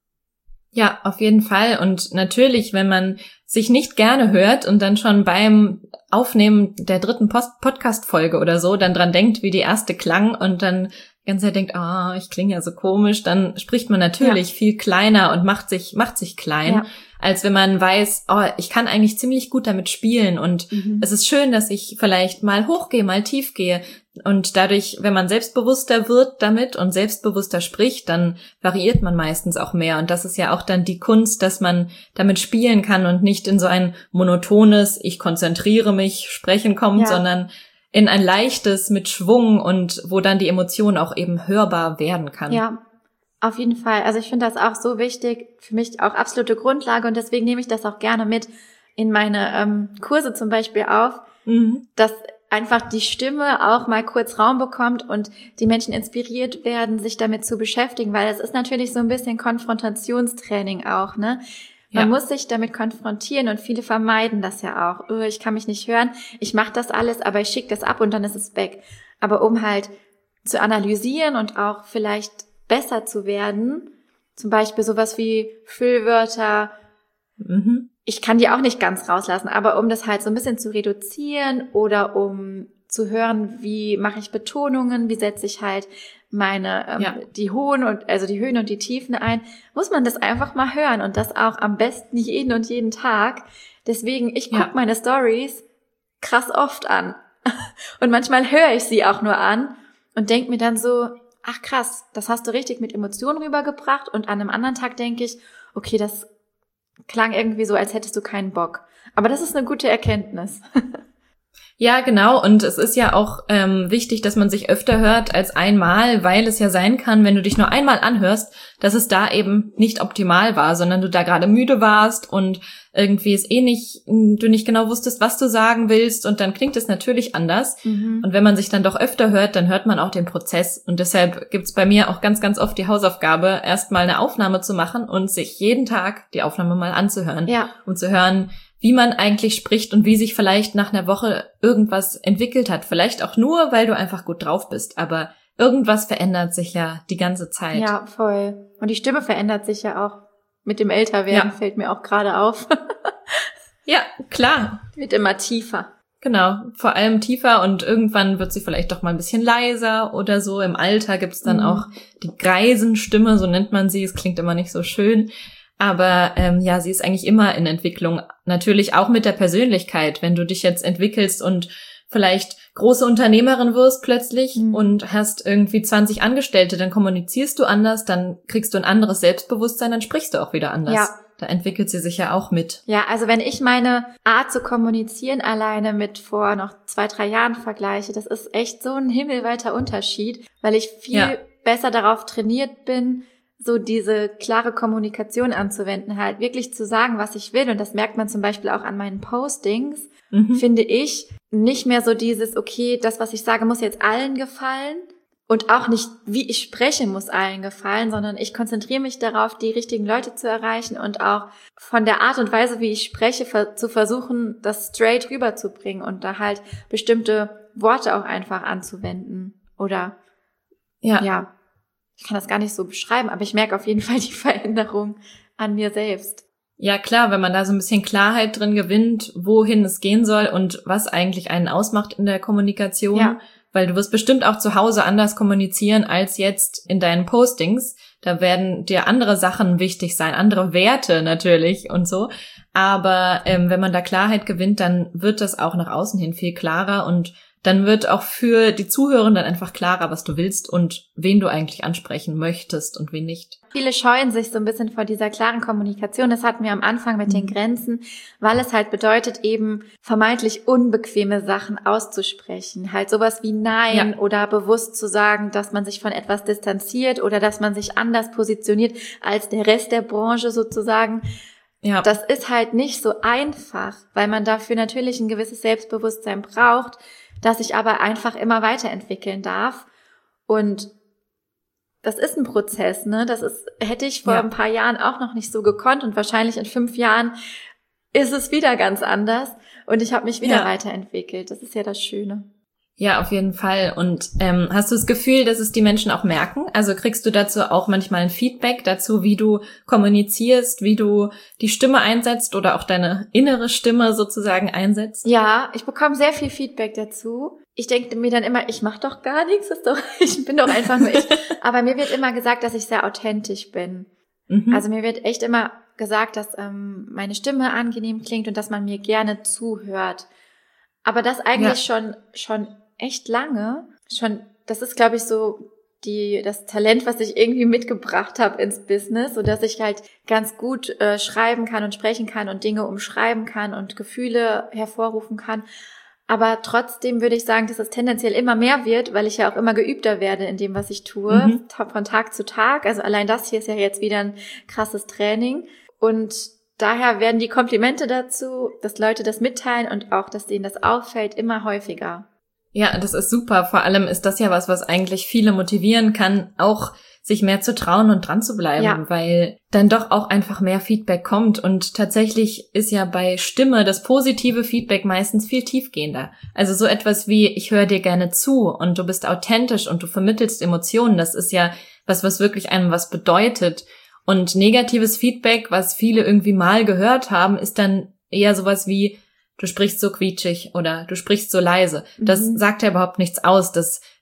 Ja, auf jeden Fall. Und natürlich, wenn man sich nicht gerne hört und dann schon beim Aufnehmen der dritten Post- Podcast-Folge oder so dann dran denkt, wie die erste klang und dann die ganze Zeit denkt, ah, oh, ich klinge ja so komisch, dann spricht man natürlich ja. viel kleiner und macht sich macht sich klein, ja. als wenn man weiß, oh, ich kann eigentlich ziemlich gut damit spielen und mhm. es ist schön, dass ich vielleicht mal hochgehe, mal tief gehe und dadurch, wenn man selbstbewusster wird damit und selbstbewusster spricht, dann variiert man meistens auch mehr und das ist ja auch dann die Kunst, dass man damit spielen kann und nicht in so ein monotones, ich konzentriere mich, Sprechen kommt, ja. sondern in ein leichtes mit Schwung und wo dann die Emotion auch eben hörbar werden kann. Ja, auf jeden Fall. Also ich finde das auch so wichtig, für mich auch absolute Grundlage und deswegen nehme ich das auch gerne mit in meine ähm, Kurse zum Beispiel auf, mhm. dass einfach die Stimme auch mal kurz Raum bekommt und die Menschen inspiriert werden, sich damit zu beschäftigen, weil es ist natürlich so ein bisschen Konfrontationstraining auch, ne? Man ja. muss sich damit konfrontieren und viele vermeiden das ja auch. Oh, ich kann mich nicht hören, ich mache das alles, aber ich schicke das ab und dann ist es weg. Aber um halt zu analysieren und auch vielleicht besser zu werden, zum Beispiel sowas wie Füllwörter, mhm. ich kann die auch nicht ganz rauslassen, aber um das halt so ein bisschen zu reduzieren oder um zu hören, wie mache ich Betonungen, wie setze ich halt meine, ähm, ja. die hohen und, also die Höhen und die Tiefen ein, muss man das einfach mal hören und das auch am besten jeden und jeden Tag. Deswegen, ich guck ja. meine Stories krass oft an. Und manchmal höre ich sie auch nur an und denk mir dann so, ach krass, das hast du richtig mit Emotionen rübergebracht, und an einem anderen Tag denke ich, okay, das klang irgendwie so, als hättest du keinen Bock. Aber das ist eine gute Erkenntnis. Ja, genau. Und es ist ja auch ähm, wichtig, dass man sich öfter hört als einmal, weil es ja sein kann, wenn du dich nur einmal anhörst, dass es da eben nicht optimal war, sondern du da gerade müde warst und irgendwie es eh nicht, du nicht genau wusstest, was du sagen willst, und dann klingt es natürlich anders. Mhm. Und wenn man sich dann doch öfter hört, dann hört man auch den Prozess. Und deshalb gibt's bei mir auch ganz, ganz oft die Hausaufgabe, erstmal eine Aufnahme zu machen und sich jeden Tag die Aufnahme mal anzuhören. Ja. Um zu hören, wie man eigentlich spricht und wie sich vielleicht nach einer Woche irgendwas entwickelt hat. Vielleicht auch nur, weil du einfach gut drauf bist, aber irgendwas verändert sich ja die ganze Zeit. Ja, voll. Und die Stimme verändert sich ja auch. Mit dem Älterwerden ja. fällt mir auch gerade auf. Ja, klar. Wird immer tiefer. Genau, vor allem tiefer, und irgendwann wird sie vielleicht doch mal ein bisschen leiser oder so. Im Alter gibt's dann mhm. auch die Greisenstimme, so nennt man sie. Es klingt immer nicht so schön. Aber ähm, ja, sie ist eigentlich immer in Entwicklung. Natürlich auch mit der Persönlichkeit. Wenn du dich jetzt entwickelst und vielleicht große Unternehmerin wirst plötzlich mhm. und hast irgendwie zwanzig Angestellte, dann kommunizierst du anders, dann kriegst du ein anderes Selbstbewusstsein, dann sprichst du auch wieder anders. Ja. Da entwickelt sie sich ja auch mit. Ja, also wenn ich meine Art zu kommunizieren alleine mit vor noch zwei, drei Jahren vergleiche, das ist echt so ein himmelweiter Unterschied, weil ich viel ja. besser darauf trainiert bin, so diese klare Kommunikation anzuwenden, halt wirklich zu sagen, was ich will. Und das merkt man zum Beispiel auch an meinen Postings, mhm. finde ich. Nicht mehr so dieses, okay, das, was ich sage, muss jetzt allen gefallen, und auch nicht, wie ich spreche, muss allen gefallen, sondern ich konzentriere mich darauf, die richtigen Leute zu erreichen und auch von der Art und Weise, wie ich spreche, ver- zu versuchen, das straight rüberzubringen und da halt bestimmte Worte auch einfach anzuwenden. Oder, ja, ja, ich kann das gar nicht so beschreiben, aber ich merke auf jeden Fall die Veränderung an mir selbst. Ja, klar, wenn man da so ein bisschen Klarheit drin gewinnt, wohin es gehen soll und was eigentlich einen ausmacht in der Kommunikation. Ja. Weil du wirst bestimmt auch zu Hause anders kommunizieren als jetzt in deinen Postings. Da werden dir andere Sachen wichtig sein, andere Werte natürlich und so. Aber ähm, wenn man da Klarheit gewinnt, dann wird das auch nach außen hin viel klarer, und dann wird auch für die Zuhörenden einfach klarer, was du willst und wen du eigentlich ansprechen möchtest und wen nicht. Viele scheuen sich so ein bisschen vor dieser klaren Kommunikation. Das hatten wir am Anfang mit mhm. den Grenzen, weil es halt bedeutet, eben vermeintlich unbequeme Sachen auszusprechen. Halt sowas wie Nein ja. oder bewusst zu sagen, dass man sich von etwas distanziert oder dass man sich anders positioniert als der Rest der Branche sozusagen. Ja. Das ist halt nicht so einfach, weil man dafür natürlich ein gewisses Selbstbewusstsein braucht, das sich aber einfach immer weiterentwickeln darf. Und das ist ein Prozess, ne? Das ist, hätte ich vor ja. ein paar Jahren auch noch nicht so gekonnt, und wahrscheinlich in fünf Jahren ist es wieder ganz anders und ich habe mich wieder ja. weiterentwickelt. Das ist ja das Schöne. Ja, auf jeden Fall. Und ähm, hast du das Gefühl, dass es die Menschen auch merken? Also kriegst du dazu auch manchmal ein Feedback dazu, wie du kommunizierst, wie du die Stimme einsetzt oder auch deine innere Stimme sozusagen einsetzt? Ja, ich bekomme sehr viel Feedback dazu. Ich denke mir dann immer, ich mache doch gar nichts, ist doch, ich bin doch einfach nur ich. Aber mir wird immer gesagt, dass ich sehr authentisch bin. Mhm. Also mir wird echt immer gesagt, dass ähm, meine Stimme angenehm klingt und dass man mir gerne zuhört. Aber das eigentlich ja. schon schon echt lange. Schon, das ist, glaube ich, so die das Talent, was ich irgendwie mitgebracht habe ins Business, so dass ich halt ganz gut äh, schreiben kann und sprechen kann und Dinge umschreiben kann und Gefühle hervorrufen kann. Aber trotzdem würde ich sagen, dass es tendenziell immer mehr wird, weil ich ja auch immer geübter werde in dem, was ich tue, mhm. von Tag zu Tag. Also allein das hier ist ja jetzt wieder ein krasses Training. Und daher werden die Komplimente dazu, dass Leute das mitteilen und auch, dass denen das auffällt, immer häufiger. Ja, das ist super. Vor allem ist das ja was, was eigentlich viele motivieren kann, auch sich mehr zu trauen und dran zu bleiben, ja. weil dann doch auch einfach mehr Feedback kommt. Und tatsächlich ist ja bei Stimme das positive Feedback meistens viel tiefgehender. Also so etwas wie, ich höre dir gerne zu und du bist authentisch und du vermittelst Emotionen. Das ist ja was, was wirklich einem was bedeutet. Und negatives Feedback, was viele irgendwie mal gehört haben, ist dann eher sowas wie, du sprichst so quietschig oder du sprichst so leise. Das mhm. sagt ja überhaupt nichts aus. Das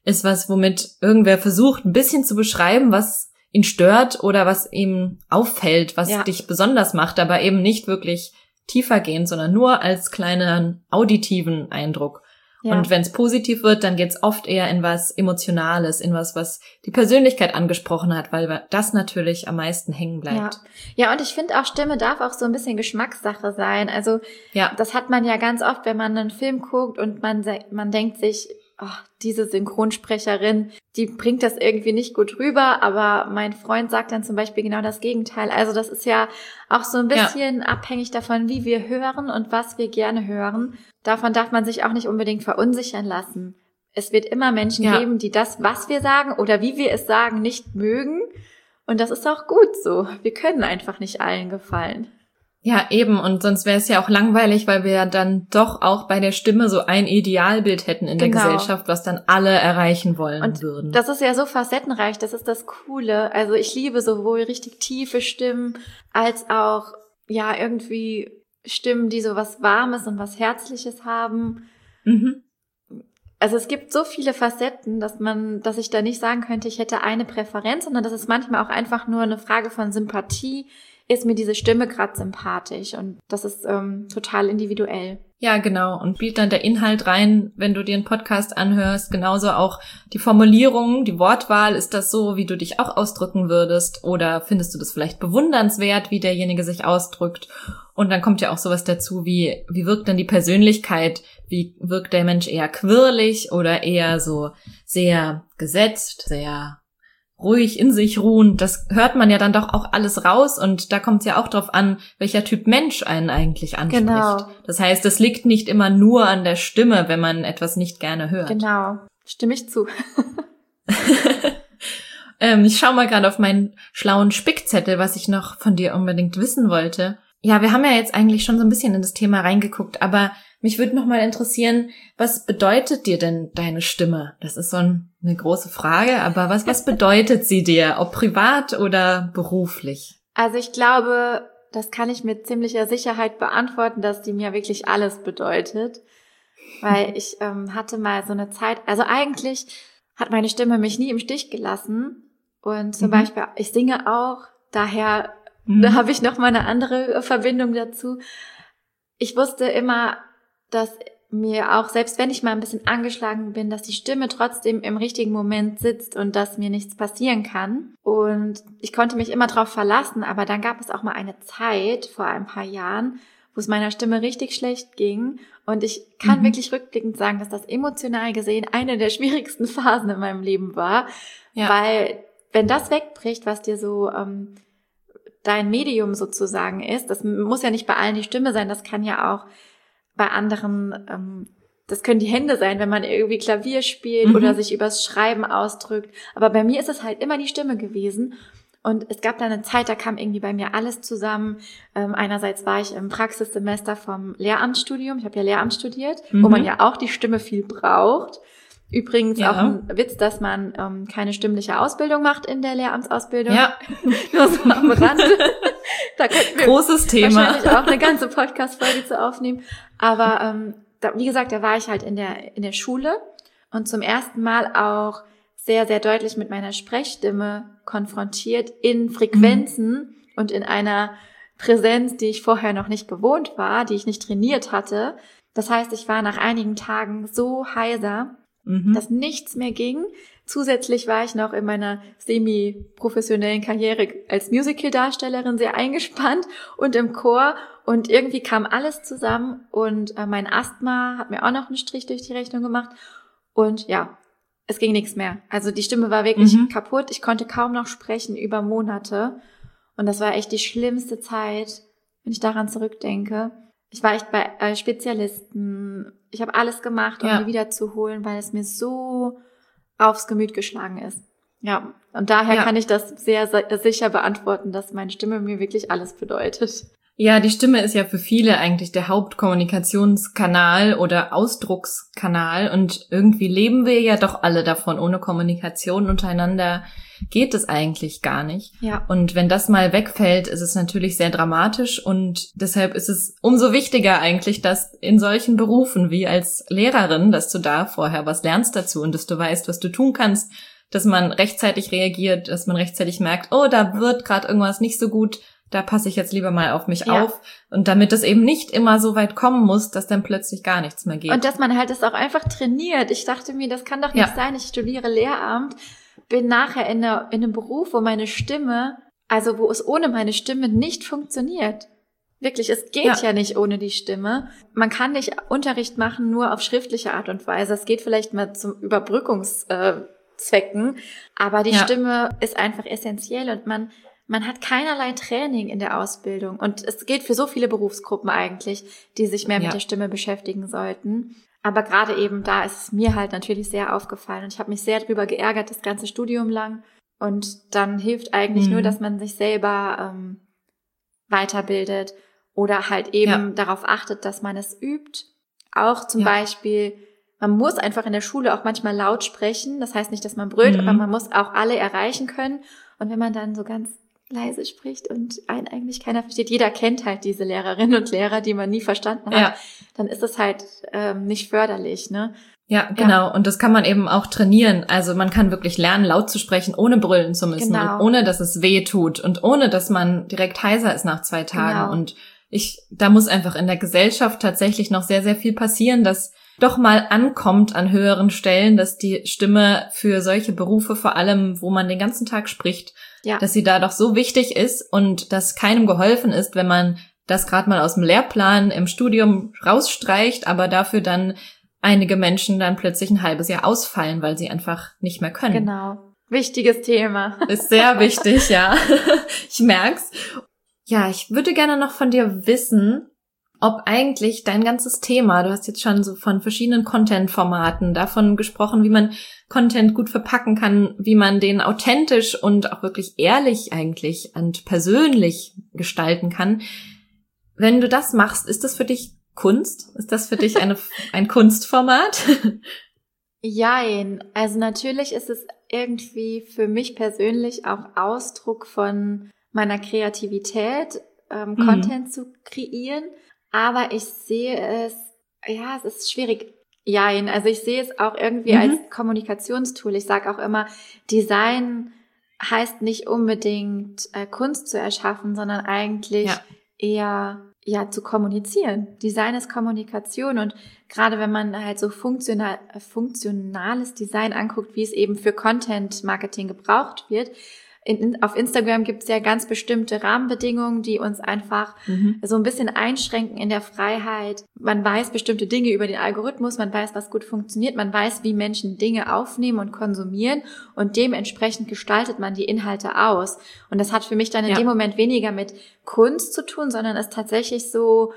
ist was, womit irgendwer versucht, ein bisschen zu beschreiben, was ihn stört oder was ihm auffällt, was ja. dich besonders macht, aber eben nicht wirklich tiefergehend, sondern nur als kleinen auditiven Eindruck. Ja. Und wenn es positiv wird, dann geht's oft eher in was Emotionales, in was, was die Persönlichkeit angesprochen hat, weil das natürlich am meisten hängen bleibt. Ja, ja, und ich finde auch, Stimme darf auch so ein bisschen Geschmackssache sein. Also ja. das hat man ja ganz oft, wenn man einen Film guckt und man, man denkt sich, ach, diese Synchronsprecherin, die bringt das irgendwie nicht gut rüber, aber mein Freund sagt dann zum Beispiel genau das Gegenteil. Also das ist ja auch so ein bisschen ja. abhängig davon, wie wir hören und was wir gerne hören. Davon darf man sich auch nicht unbedingt verunsichern lassen. Es wird immer Menschen ja. geben, die das, was wir sagen oder wie wir es sagen, nicht mögen. Und das ist auch gut so. Wir können einfach nicht allen gefallen. Ja, eben. Und sonst wäre es ja auch langweilig, weil wir ja dann doch auch bei der Stimme so ein Idealbild hätten in genau. der Gesellschaft, was dann alle erreichen wollen und würden. Das ist ja so facettenreich, das ist das Coole. Also ich liebe sowohl richtig tiefe Stimmen als auch ja irgendwie Stimmen, die so was Warmes und was Herzliches haben. Mhm. Also es gibt so viele Facetten, dass man, dass ich da nicht sagen könnte, ich hätte eine Präferenz, sondern das ist manchmal auch einfach nur eine Frage von Sympathie. Ist mir diese Stimme gerade sympathisch und das ist ähm, total individuell. Ja, genau. Und spielt dann der Inhalt rein, wenn du dir einen Podcast anhörst, genauso auch die Formulierung, die Wortwahl, ist das so, wie du dich auch ausdrücken würdest oder findest du das vielleicht bewundernswert, wie derjenige sich ausdrückt? Und dann kommt ja auch sowas dazu, wie wie wirkt dann die Persönlichkeit? Wie wirkt der Mensch eher quirlig oder eher so sehr gesetzt, sehr ruhig in sich ruhen, das hört man ja dann doch auch alles raus und da kommt es ja auch drauf an, welcher Typ Mensch einen eigentlich anspricht. Genau. Das heißt, es liegt nicht immer nur an der Stimme, wenn man etwas nicht gerne hört. Genau, stimme ich zu. ähm, ich schaue mal gerade auf meinen schlauen Spickzettel, was ich noch von dir unbedingt wissen wollte. Ja, wir haben ja jetzt eigentlich schon so ein bisschen in das Thema reingeguckt, aber mich würde noch mal interessieren, was bedeutet dir denn deine Stimme? Das ist so ein, eine große Frage, aber was, was bedeutet sie dir, ob privat oder beruflich? Also ich glaube, das kann ich mit ziemlicher Sicherheit beantworten, dass die mir wirklich alles bedeutet, weil ich ähm, hatte mal so eine Zeit, also eigentlich hat meine Stimme mich nie im Stich gelassen und zum mhm. Beispiel, ich singe auch, daher mhm. da habe ich noch mal eine andere Verbindung dazu. Ich wusste immer, dass mir auch, selbst wenn ich mal ein bisschen angeschlagen bin, dass die Stimme trotzdem im richtigen Moment sitzt und dass mir nichts passieren kann. Und ich konnte mich immer drauf verlassen, aber dann gab es auch mal eine Zeit, vor ein paar Jahren, wo es meiner Stimme richtig schlecht ging. Und ich kann mhm. wirklich rückblickend sagen, dass das emotional gesehen eine der schwierigsten Phasen in meinem Leben war. Ja. Weil wenn das wegbricht, was dir so ähm, dein Medium sozusagen ist, das muss ja nicht bei allen die Stimme sein, das kann ja auch bei anderen, ähm, das können die Hände sein, wenn man irgendwie Klavier spielt mhm. oder sich übers Schreiben ausdrückt. Aber bei mir ist es halt immer die Stimme gewesen. Und es gab da eine Zeit, da kam irgendwie bei mir alles zusammen. Ähm, einerseits war ich im Praxissemester vom Lehramtsstudium. Ich habe ja Lehramt studiert, mhm. wo man ja auch die Stimme viel braucht. Übrigens ja. auch ein Witz, dass man ähm, keine stimmliche Ausbildung macht in der Lehramtsausbildung. Ja. Nur so am Rande. Da könnten wir großes Thema. Wahrscheinlich auch eine ganze Podcast-Folge zu aufnehmen. Aber ähm, da, wie gesagt, da war ich halt in der in der Schule und zum ersten Mal auch sehr, sehr deutlich mit meiner Sprechstimme konfrontiert in Frequenzen mhm. und in einer Präsenz, die ich vorher noch nicht gewohnt war, die ich nicht trainiert hatte. Das heißt, ich war nach einigen Tagen so heiser, mhm. dass nichts mehr ging. Zusätzlich war ich noch in meiner semi-professionellen Karriere als Musical-Darstellerin sehr eingespannt und im Chor und irgendwie kam alles zusammen und äh, mein Asthma hat mir auch noch einen Strich durch die Rechnung gemacht und ja, es ging nichts mehr. Also die Stimme war wirklich mhm. kaputt. Ich konnte kaum noch sprechen über Monate und das war echt die schlimmste Zeit, wenn ich daran zurückdenke. Ich war echt bei äh, Spezialisten. Ich habe alles gemacht, um ja. die wiederzuholen, weil es mir so aufs Gemüt geschlagen ist. Ja, und daher ja. kann ich das sehr sicher beantworten, dass meine Stimme mir wirklich alles bedeutet. Ja, die Stimme ist ja für viele eigentlich der Hauptkommunikationskanal oder Ausdruckskanal und irgendwie leben wir ja doch alle davon. Ohne Kommunikation untereinander geht es eigentlich gar nicht. Ja. Und wenn das mal wegfällt, ist es natürlich sehr dramatisch und deshalb ist es umso wichtiger eigentlich, dass in solchen Berufen wie als Lehrerin, dass du da vorher was lernst dazu und dass du weißt, was du tun kannst, dass man rechtzeitig reagiert, dass man rechtzeitig merkt, oh, da wird gerade irgendwas nicht so gut, da passe ich jetzt lieber mal auf mich ja. auf. Und damit es eben nicht immer so weit kommen muss, dass dann plötzlich gar nichts mehr geht. Und dass man halt das auch einfach trainiert. Ich dachte mir, das kann doch nicht ja. sein. Ich studiere Lehramt, bin nachher in, einer, in einem Beruf, wo meine Stimme, also wo es ohne meine Stimme nicht funktioniert. Wirklich, es geht ja. ja nicht ohne die Stimme. Man kann nicht Unterricht machen nur auf schriftliche Art und Weise. Es geht vielleicht mal zum Überbrückungszwecken, aber die ja. Stimme ist einfach essentiell und man Man hat keinerlei Training in der Ausbildung und es gilt für so viele Berufsgruppen eigentlich, die sich mehr ja. mit der Stimme beschäftigen sollten. Aber gerade eben da ist es mir halt natürlich sehr aufgefallen und ich habe mich sehr drüber geärgert, das ganze Studium lang. Und dann hilft eigentlich mhm. nur, dass man sich selber ähm, weiterbildet oder halt eben ja. darauf achtet, dass man es übt. Auch zum ja. Beispiel, man muss einfach in der Schule auch manchmal laut sprechen. Das heißt nicht, dass man brüllt, mhm. aber man muss auch alle erreichen können. Und wenn man dann so ganz leise spricht und einen eigentlich keiner versteht. Jeder kennt halt diese Lehrerinnen und Lehrer, die man nie verstanden hat. Ja. Dann ist es halt ähm, nicht förderlich, ne? Ja, genau. Ja. Und das kann man eben auch trainieren. Also man kann wirklich lernen, laut zu sprechen, ohne brüllen zu müssen genau. und ohne, dass es weh tut und ohne, dass man direkt heiser ist nach zwei Tagen. Genau. Und ich, da muss einfach in der Gesellschaft tatsächlich noch sehr, sehr viel passieren, dass doch mal ankommt an höheren Stellen, dass die Stimme für solche Berufe, vor allem, wo man den ganzen Tag spricht, ja. dass sie da doch so wichtig ist und dass keinem geholfen ist, wenn man das gerade mal aus dem Lehrplan im Studium rausstreicht, aber dafür dann einige Menschen dann plötzlich ein halbes Jahr ausfallen, weil sie einfach nicht mehr können. Genau. Wichtiges Thema. Ist sehr wichtig, ja. Ich merk's. Ja, ich würde gerne noch von dir wissen, ob eigentlich dein ganzes Thema, du hast jetzt schon so von verschiedenen Content-Formaten davon gesprochen, wie man Content gut verpacken kann, wie man den authentisch und auch wirklich ehrlich eigentlich und persönlich gestalten kann. Wenn du das machst, ist das für dich Kunst? Ist das für dich eine, ein Kunstformat? Jein. Also natürlich ist es irgendwie für mich persönlich auch Ausdruck von meiner Kreativität, ähm, mhm. Content zu kreieren. Aber ich sehe es, ja, es ist schwierig. Jein, also ich sehe es auch irgendwie mhm. als Kommunikationstool. Ich sage auch immer, Design heißt nicht unbedingt äh, Kunst zu erschaffen, sondern eigentlich ja. eher ja zu kommunizieren. Design ist Kommunikation und gerade wenn man halt so funktional, funktionales Design anguckt, wie es eben für Content-Marketing gebraucht wird, In, auf Instagram gibt es ja ganz bestimmte Rahmenbedingungen, die uns einfach mhm. so ein bisschen einschränken in der Freiheit. Man weiß bestimmte Dinge über den Algorithmus, man weiß, was gut funktioniert, man weiß, wie Menschen Dinge aufnehmen und konsumieren und dementsprechend gestaltet man die Inhalte aus. Und das hat für mich dann in ja. dem Moment weniger mit Kunst zu tun, sondern ist tatsächlich so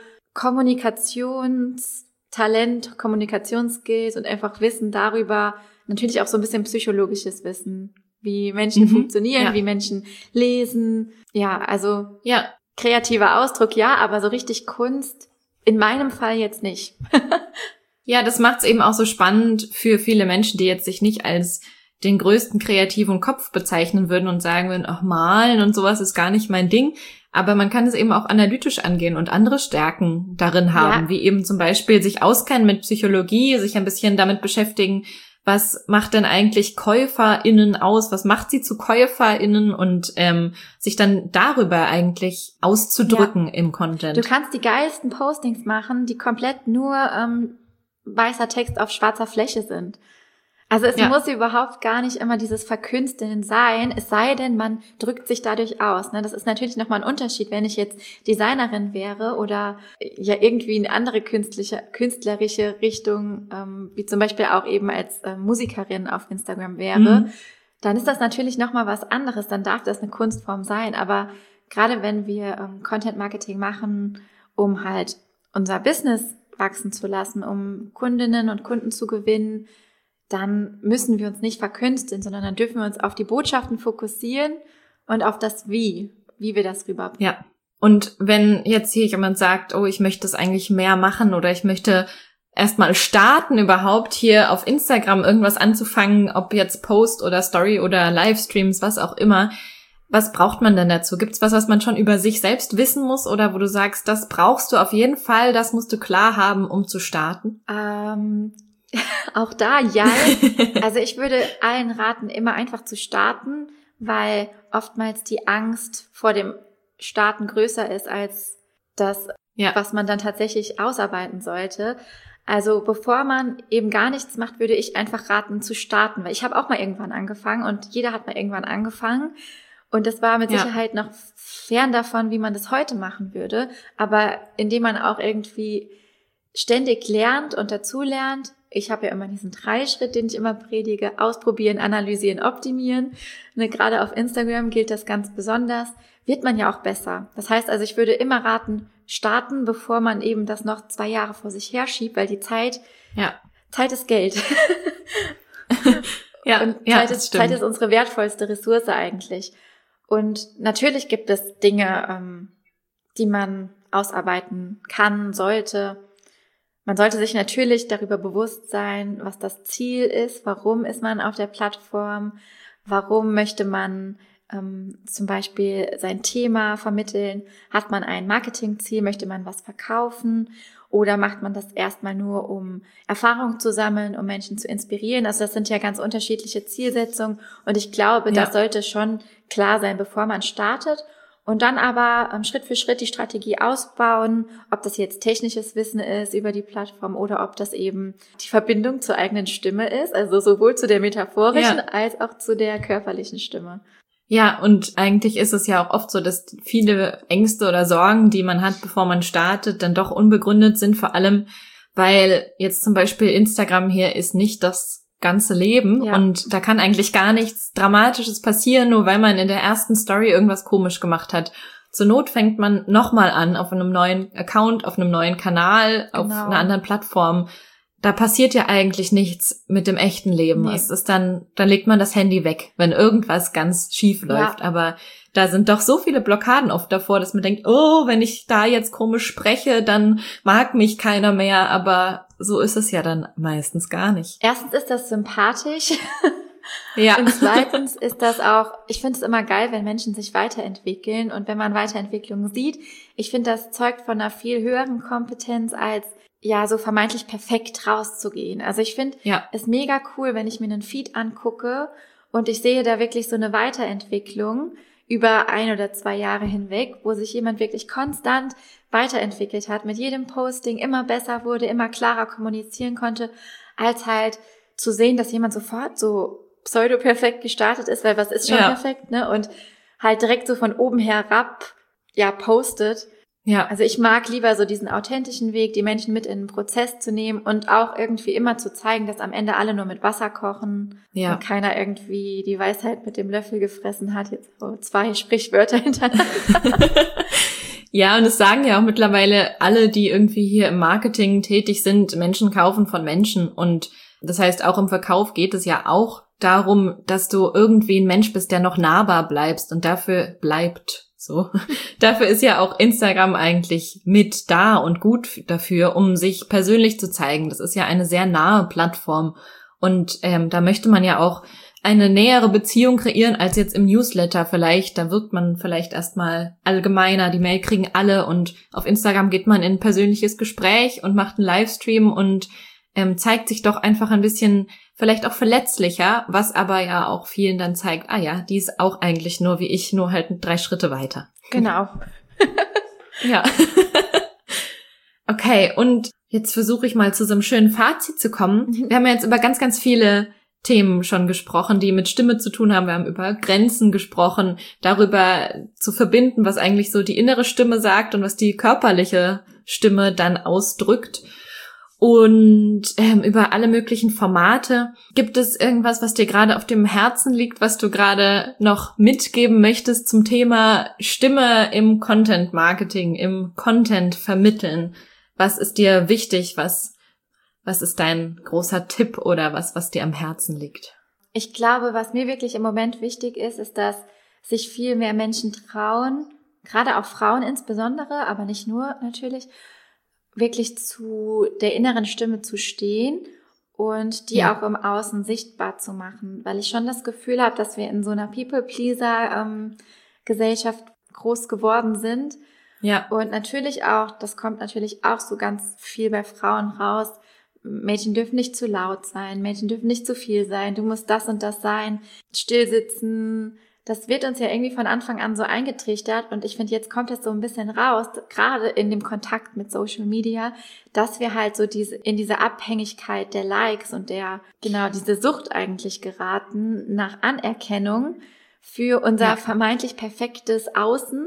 Kommunikationstalent, Kommunikationsskills und einfach Wissen darüber, natürlich auch so ein bisschen psychologisches Wissen. Wie Menschen mhm, funktionieren, ja. wie Menschen lesen. Ja, also ja. kreativer Ausdruck, ja, aber so richtig Kunst in meinem Fall jetzt nicht. Ja, das macht's eben auch so spannend für viele Menschen, die jetzt sich nicht als den größten kreativen Kopf bezeichnen würden und sagen würden, ach, malen und sowas ist gar nicht mein Ding. Aber man kann es eben auch analytisch angehen und andere Stärken darin haben, ja. wie eben zum Beispiel sich auskennen mit Psychologie, sich ein bisschen damit beschäftigen, was macht denn eigentlich KäuferInnen aus? Was macht sie zu KäuferInnen? Und ähm, sich dann darüber eigentlich auszudrücken ja. im Content. Du kannst die geilsten Postings machen, die komplett nur ähm, weißer Text auf schwarzer Fläche sind. Also es ja. muss überhaupt gar nicht immer dieses Verkünsteln sein, es sei denn, man drückt sich dadurch aus. Ne? Das ist natürlich nochmal ein Unterschied, wenn ich jetzt Designerin wäre oder ja irgendwie eine andere künstliche, künstlerische Richtung, ähm, wie zum Beispiel auch eben als äh, Musikerin auf Instagram wäre, mhm. dann ist das natürlich nochmal was anderes, dann darf das eine Kunstform sein. Aber gerade wenn wir ähm, Content-Marketing machen, um halt unser Business wachsen zu lassen, um Kundinnen und Kunden zu gewinnen, dann müssen wir uns nicht verkünsteln, sondern dann dürfen wir uns auf die Botschaften fokussieren und auf das Wie, wie wir das rüberbringen. Ja, Und wenn jetzt hier jemand sagt, oh, ich möchte es eigentlich mehr machen oder ich möchte erstmal starten, überhaupt hier auf Instagram irgendwas anzufangen, ob jetzt Post oder Story oder Livestreams, was auch immer. Was braucht man denn dazu? Gibt's was, was man schon über sich selbst wissen muss oder wo du sagst, das brauchst du auf jeden Fall, das musst du klar haben, um zu starten? Ähm, auch da, ja. Also ich würde allen raten, immer einfach zu starten, weil oftmals die Angst vor dem Starten größer ist als das, ja. was man dann tatsächlich ausarbeiten sollte. Also bevor man eben gar nichts macht, würde ich einfach raten zu starten, weil ich habe auch mal irgendwann angefangen und jeder hat mal irgendwann angefangen und das war mit ja. Sicherheit noch fern davon, wie man das heute machen würde, aber indem man auch irgendwie ständig lernt und dazulernt. Ich habe ja immer diesen Dreischritt, den ich immer predige: ausprobieren, analysieren, optimieren. Ne, gerade auf Instagram gilt das ganz besonders. Wird man ja auch besser. Das heißt also, ich würde immer raten, starten, bevor man eben das noch zwei Jahre vor sich herschiebt, weil die Zeit, ja. Zeit ist Geld. ja, und ja, Zeit, ist, Zeit ist unsere wertvollste Ressource eigentlich. Und natürlich gibt es Dinge, ähm, die man ausarbeiten kann, sollte. Man sollte sich natürlich darüber bewusst sein, was das Ziel ist, warum ist man auf der Plattform, warum möchte man ähm, zum Beispiel sein Thema vermitteln, hat man ein Marketingziel, möchte man was verkaufen oder macht man das erstmal nur, um Erfahrung zu sammeln, um Menschen zu inspirieren. Also das sind ja ganz unterschiedliche Zielsetzungen und ich glaube, ja. das sollte schon klar sein, bevor man startet. Und dann aber ähm, Schritt für Schritt die Strategie ausbauen, ob das jetzt technisches Wissen ist über die Plattform oder ob das eben die Verbindung zur eigenen Stimme ist, also sowohl zu der metaphorischen ja. als auch zu der körperlichen Stimme. Ja, und eigentlich ist es ja auch oft so, dass viele Ängste oder Sorgen, die man hat, bevor man startet, dann doch unbegründet sind, vor allem, weil jetzt zum Beispiel Instagram hier ist nicht das ganze Leben ja. und da kann eigentlich gar nichts Dramatisches passieren, nur weil man in der ersten Story irgendwas komisch gemacht hat. Zur Not fängt man nochmal an auf einem neuen Account, auf einem neuen Kanal, genau. auf einer anderen Plattform. Da passiert ja eigentlich nichts mit dem echten Leben. Nee. Es ist dann, dann legt man das Handy weg, wenn irgendwas ganz schief läuft. Ja. Aber da sind doch so viele Blockaden oft davor, dass man denkt, oh, wenn ich da jetzt komisch spreche, dann mag mich keiner mehr. Aber so ist es ja dann meistens gar nicht. Erstens ist das sympathisch. Ja. Und zweitens ist das auch, ich finde es immer geil, wenn Menschen sich weiterentwickeln und wenn man Weiterentwicklung sieht. Ich finde, das zeugt von einer viel höheren Kompetenz als ja, so vermeintlich perfekt rauszugehen. Also ich finde ja. es mega cool, wenn ich mir einen Feed angucke und ich sehe da wirklich so eine Weiterentwicklung über ein oder zwei Jahre hinweg, wo sich jemand wirklich konstant weiterentwickelt hat, mit jedem Posting immer besser wurde, immer klarer kommunizieren konnte, als halt zu sehen, dass jemand sofort so pseudo-perfekt gestartet ist, weil was ist schon ja. perfekt, ne? Und halt direkt so von oben herab, ja, postet. Ja. Also ich mag lieber so diesen authentischen Weg, die Menschen mit in den Prozess zu nehmen und auch irgendwie immer zu zeigen, dass am Ende alle nur mit Wasser kochen ja. und keiner irgendwie die Weisheit mit dem Löffel gefressen hat. Jetzt so zwei Sprichwörter hintereinander. Ja, und es sagen ja auch mittlerweile alle, die irgendwie hier im Marketing tätig sind, Menschen kaufen von Menschen. Und das heißt, auch im Verkauf geht es ja auch darum, dass du irgendwie ein Mensch bist, der noch nahbar bleibst und dafür bleibt. So, dafür ist ja auch Instagram eigentlich mit da und gut dafür, um sich persönlich zu zeigen. Das ist ja eine sehr nahe Plattform und ähm, da möchte man ja auch eine nähere Beziehung kreieren als jetzt im Newsletter vielleicht. Da wirkt man vielleicht erstmal allgemeiner, die Mail kriegen alle und auf Instagram geht man in ein persönliches Gespräch und macht einen Livestream und ähm, zeigt sich doch einfach ein bisschen vielleicht auch verletzlicher, was aber ja auch vielen dann zeigt, ah ja, die ist auch eigentlich nur wie ich, nur halt drei Schritte weiter. Genau. Ja. Okay, und jetzt versuche ich mal zu so einem schönen Fazit zu kommen. Mhm. Wir haben ja jetzt über ganz, ganz viele Themen schon gesprochen, die mit Stimme zu tun haben. Wir haben über Grenzen gesprochen, darüber zu verbinden, was eigentlich so die innere Stimme sagt und was die körperliche Stimme dann ausdrückt. Und ähm, über alle möglichen Formate. Gibt es irgendwas, was dir gerade auf dem Herzen liegt, was du gerade noch mitgeben möchtest zum Thema Stimme im Content Marketing, im Content vermitteln? Was ist dir wichtig? Was, was ist dein großer Tipp oder was, was dir am Herzen liegt? Ich glaube, was mir wirklich im Moment wichtig ist, ist, dass sich viel mehr Menschen trauen, gerade auch Frauen insbesondere, aber nicht nur natürlich, wirklich zu der inneren Stimme zu stehen und die ja. auch im Außen sichtbar zu machen, weil ich schon das Gefühl habe, dass wir in so einer People-Pleaser-Gesellschaft ähm, groß geworden sind. Ja. Und natürlich auch, das kommt natürlich auch so ganz viel bei Frauen raus, Mädchen dürfen nicht zu laut sein, Mädchen dürfen nicht zu viel sein, du musst das und das sein, still sitzen. Das wird uns ja irgendwie von Anfang an so eingetrichtert und ich finde, jetzt kommt das so ein bisschen raus, gerade in dem Kontakt mit Social Media, dass wir halt so diese in diese Abhängigkeit der Likes und der, genau, diese Sucht eigentlich geraten nach Anerkennung für unser ja. vermeintlich perfektes Außen.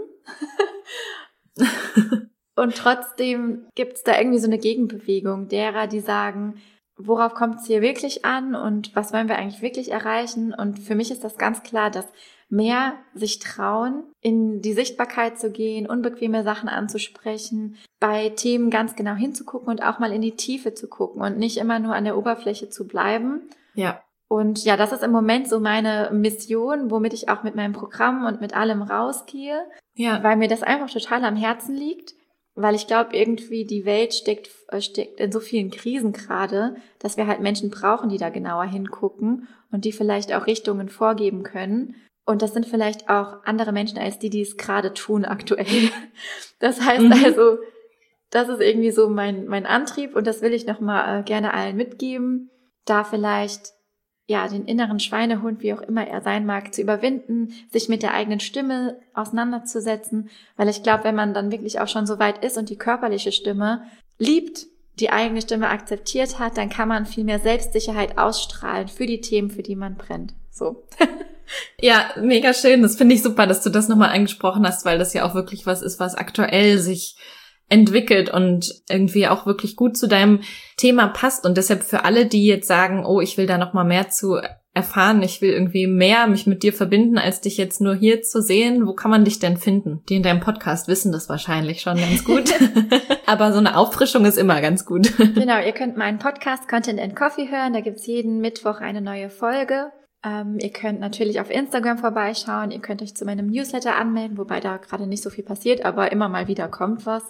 Und trotzdem gibt's da irgendwie so eine Gegenbewegung derer, die sagen, worauf kommt es hier wirklich an und was wollen wir eigentlich wirklich erreichen? Und für mich ist das ganz klar, dass mehr sich trauen, in die Sichtbarkeit zu gehen, unbequeme Sachen anzusprechen, bei Themen ganz genau hinzugucken und auch mal in die Tiefe zu gucken und nicht immer nur an der Oberfläche zu bleiben. Ja. Und ja, das ist im Moment so meine Mission, womit ich auch mit meinem Programm und mit allem rausgehe, ja. weil mir das einfach total am Herzen liegt. Weil ich glaube, irgendwie die Welt steckt, steckt in so vielen Krisen gerade, dass wir halt Menschen brauchen, die da genauer hingucken und die vielleicht auch Richtungen vorgeben können. Und das sind vielleicht auch andere Menschen als die, die es gerade tun aktuell. Das heißt mhm. also, das ist irgendwie so mein mein Antrieb und das will ich nochmal äh, gerne allen mitgeben, da vielleicht ja den inneren Schweinehund, wie auch immer er sein mag, zu überwinden, sich mit der eigenen Stimme auseinanderzusetzen, weil ich glaube, wenn man dann wirklich auch schon so weit ist und die körperliche Stimme liebt, die eigene Stimme akzeptiert hat, dann kann man viel mehr Selbstsicherheit ausstrahlen für die Themen, für die man brennt. So. Ja, mega schön. Das finde ich super, dass du das nochmal angesprochen hast, weil das ja auch wirklich was ist, was aktuell sich entwickelt und irgendwie auch wirklich gut zu deinem Thema passt. Und deshalb für alle, die jetzt sagen, oh, ich will da noch mal mehr zu erfahren, ich will irgendwie mehr mich mit dir verbinden, als dich jetzt nur hier zu sehen, wo kann man dich denn finden? Die in deinem Podcast wissen das wahrscheinlich schon ganz gut. Aber so eine Auffrischung ist immer ganz gut. Genau, ihr könnt meinen Podcast Content and Coffee hören. Da gibt's jeden Mittwoch eine neue Folge. Ähm, ihr könnt natürlich auf Instagram vorbeischauen, ihr könnt euch zu meinem Newsletter anmelden, wobei da gerade nicht so viel passiert, aber immer mal wieder kommt was,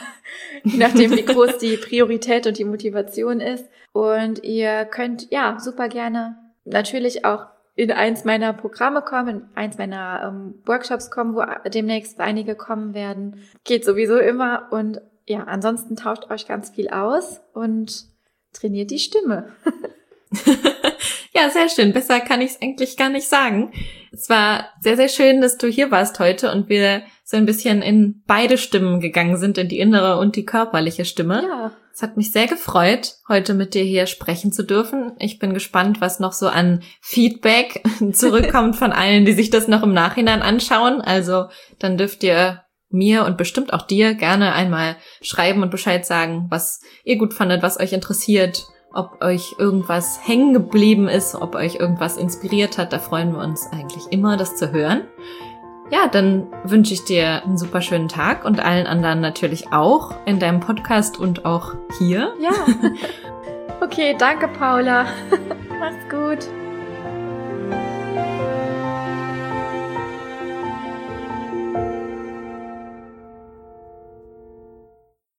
je nachdem wie groß die Priorität und die Motivation ist. Und ihr könnt ja super gerne natürlich auch in eins meiner Programme kommen, in eins meiner ähm, Workshops kommen, wo demnächst einige kommen werden. Geht sowieso immer und ja, ansonsten tauscht euch ganz viel aus und trainiert die Stimme. Ja, sehr schön. Besser kann ich es eigentlich gar nicht sagen. Es war sehr, sehr schön, dass du hier warst heute und wir so ein bisschen in beide Stimmen gegangen sind, in die innere und die körperliche Stimme. Ja. Es hat mich sehr gefreut, heute mit dir hier sprechen zu dürfen. Ich bin gespannt, was noch so an Feedback zurückkommt von allen, die sich das noch im Nachhinein anschauen. Also dann dürft ihr mir und bestimmt auch dir gerne einmal schreiben und Bescheid sagen, was ihr gut fandet, was euch interessiert, ob euch irgendwas hängen geblieben ist, ob euch irgendwas inspiriert hat. Da freuen wir uns eigentlich immer, das zu hören. Ja, dann wünsche ich dir einen super schönen Tag und allen anderen natürlich auch in deinem Podcast und auch hier. Ja. Okay, danke Paula. Mach's gut.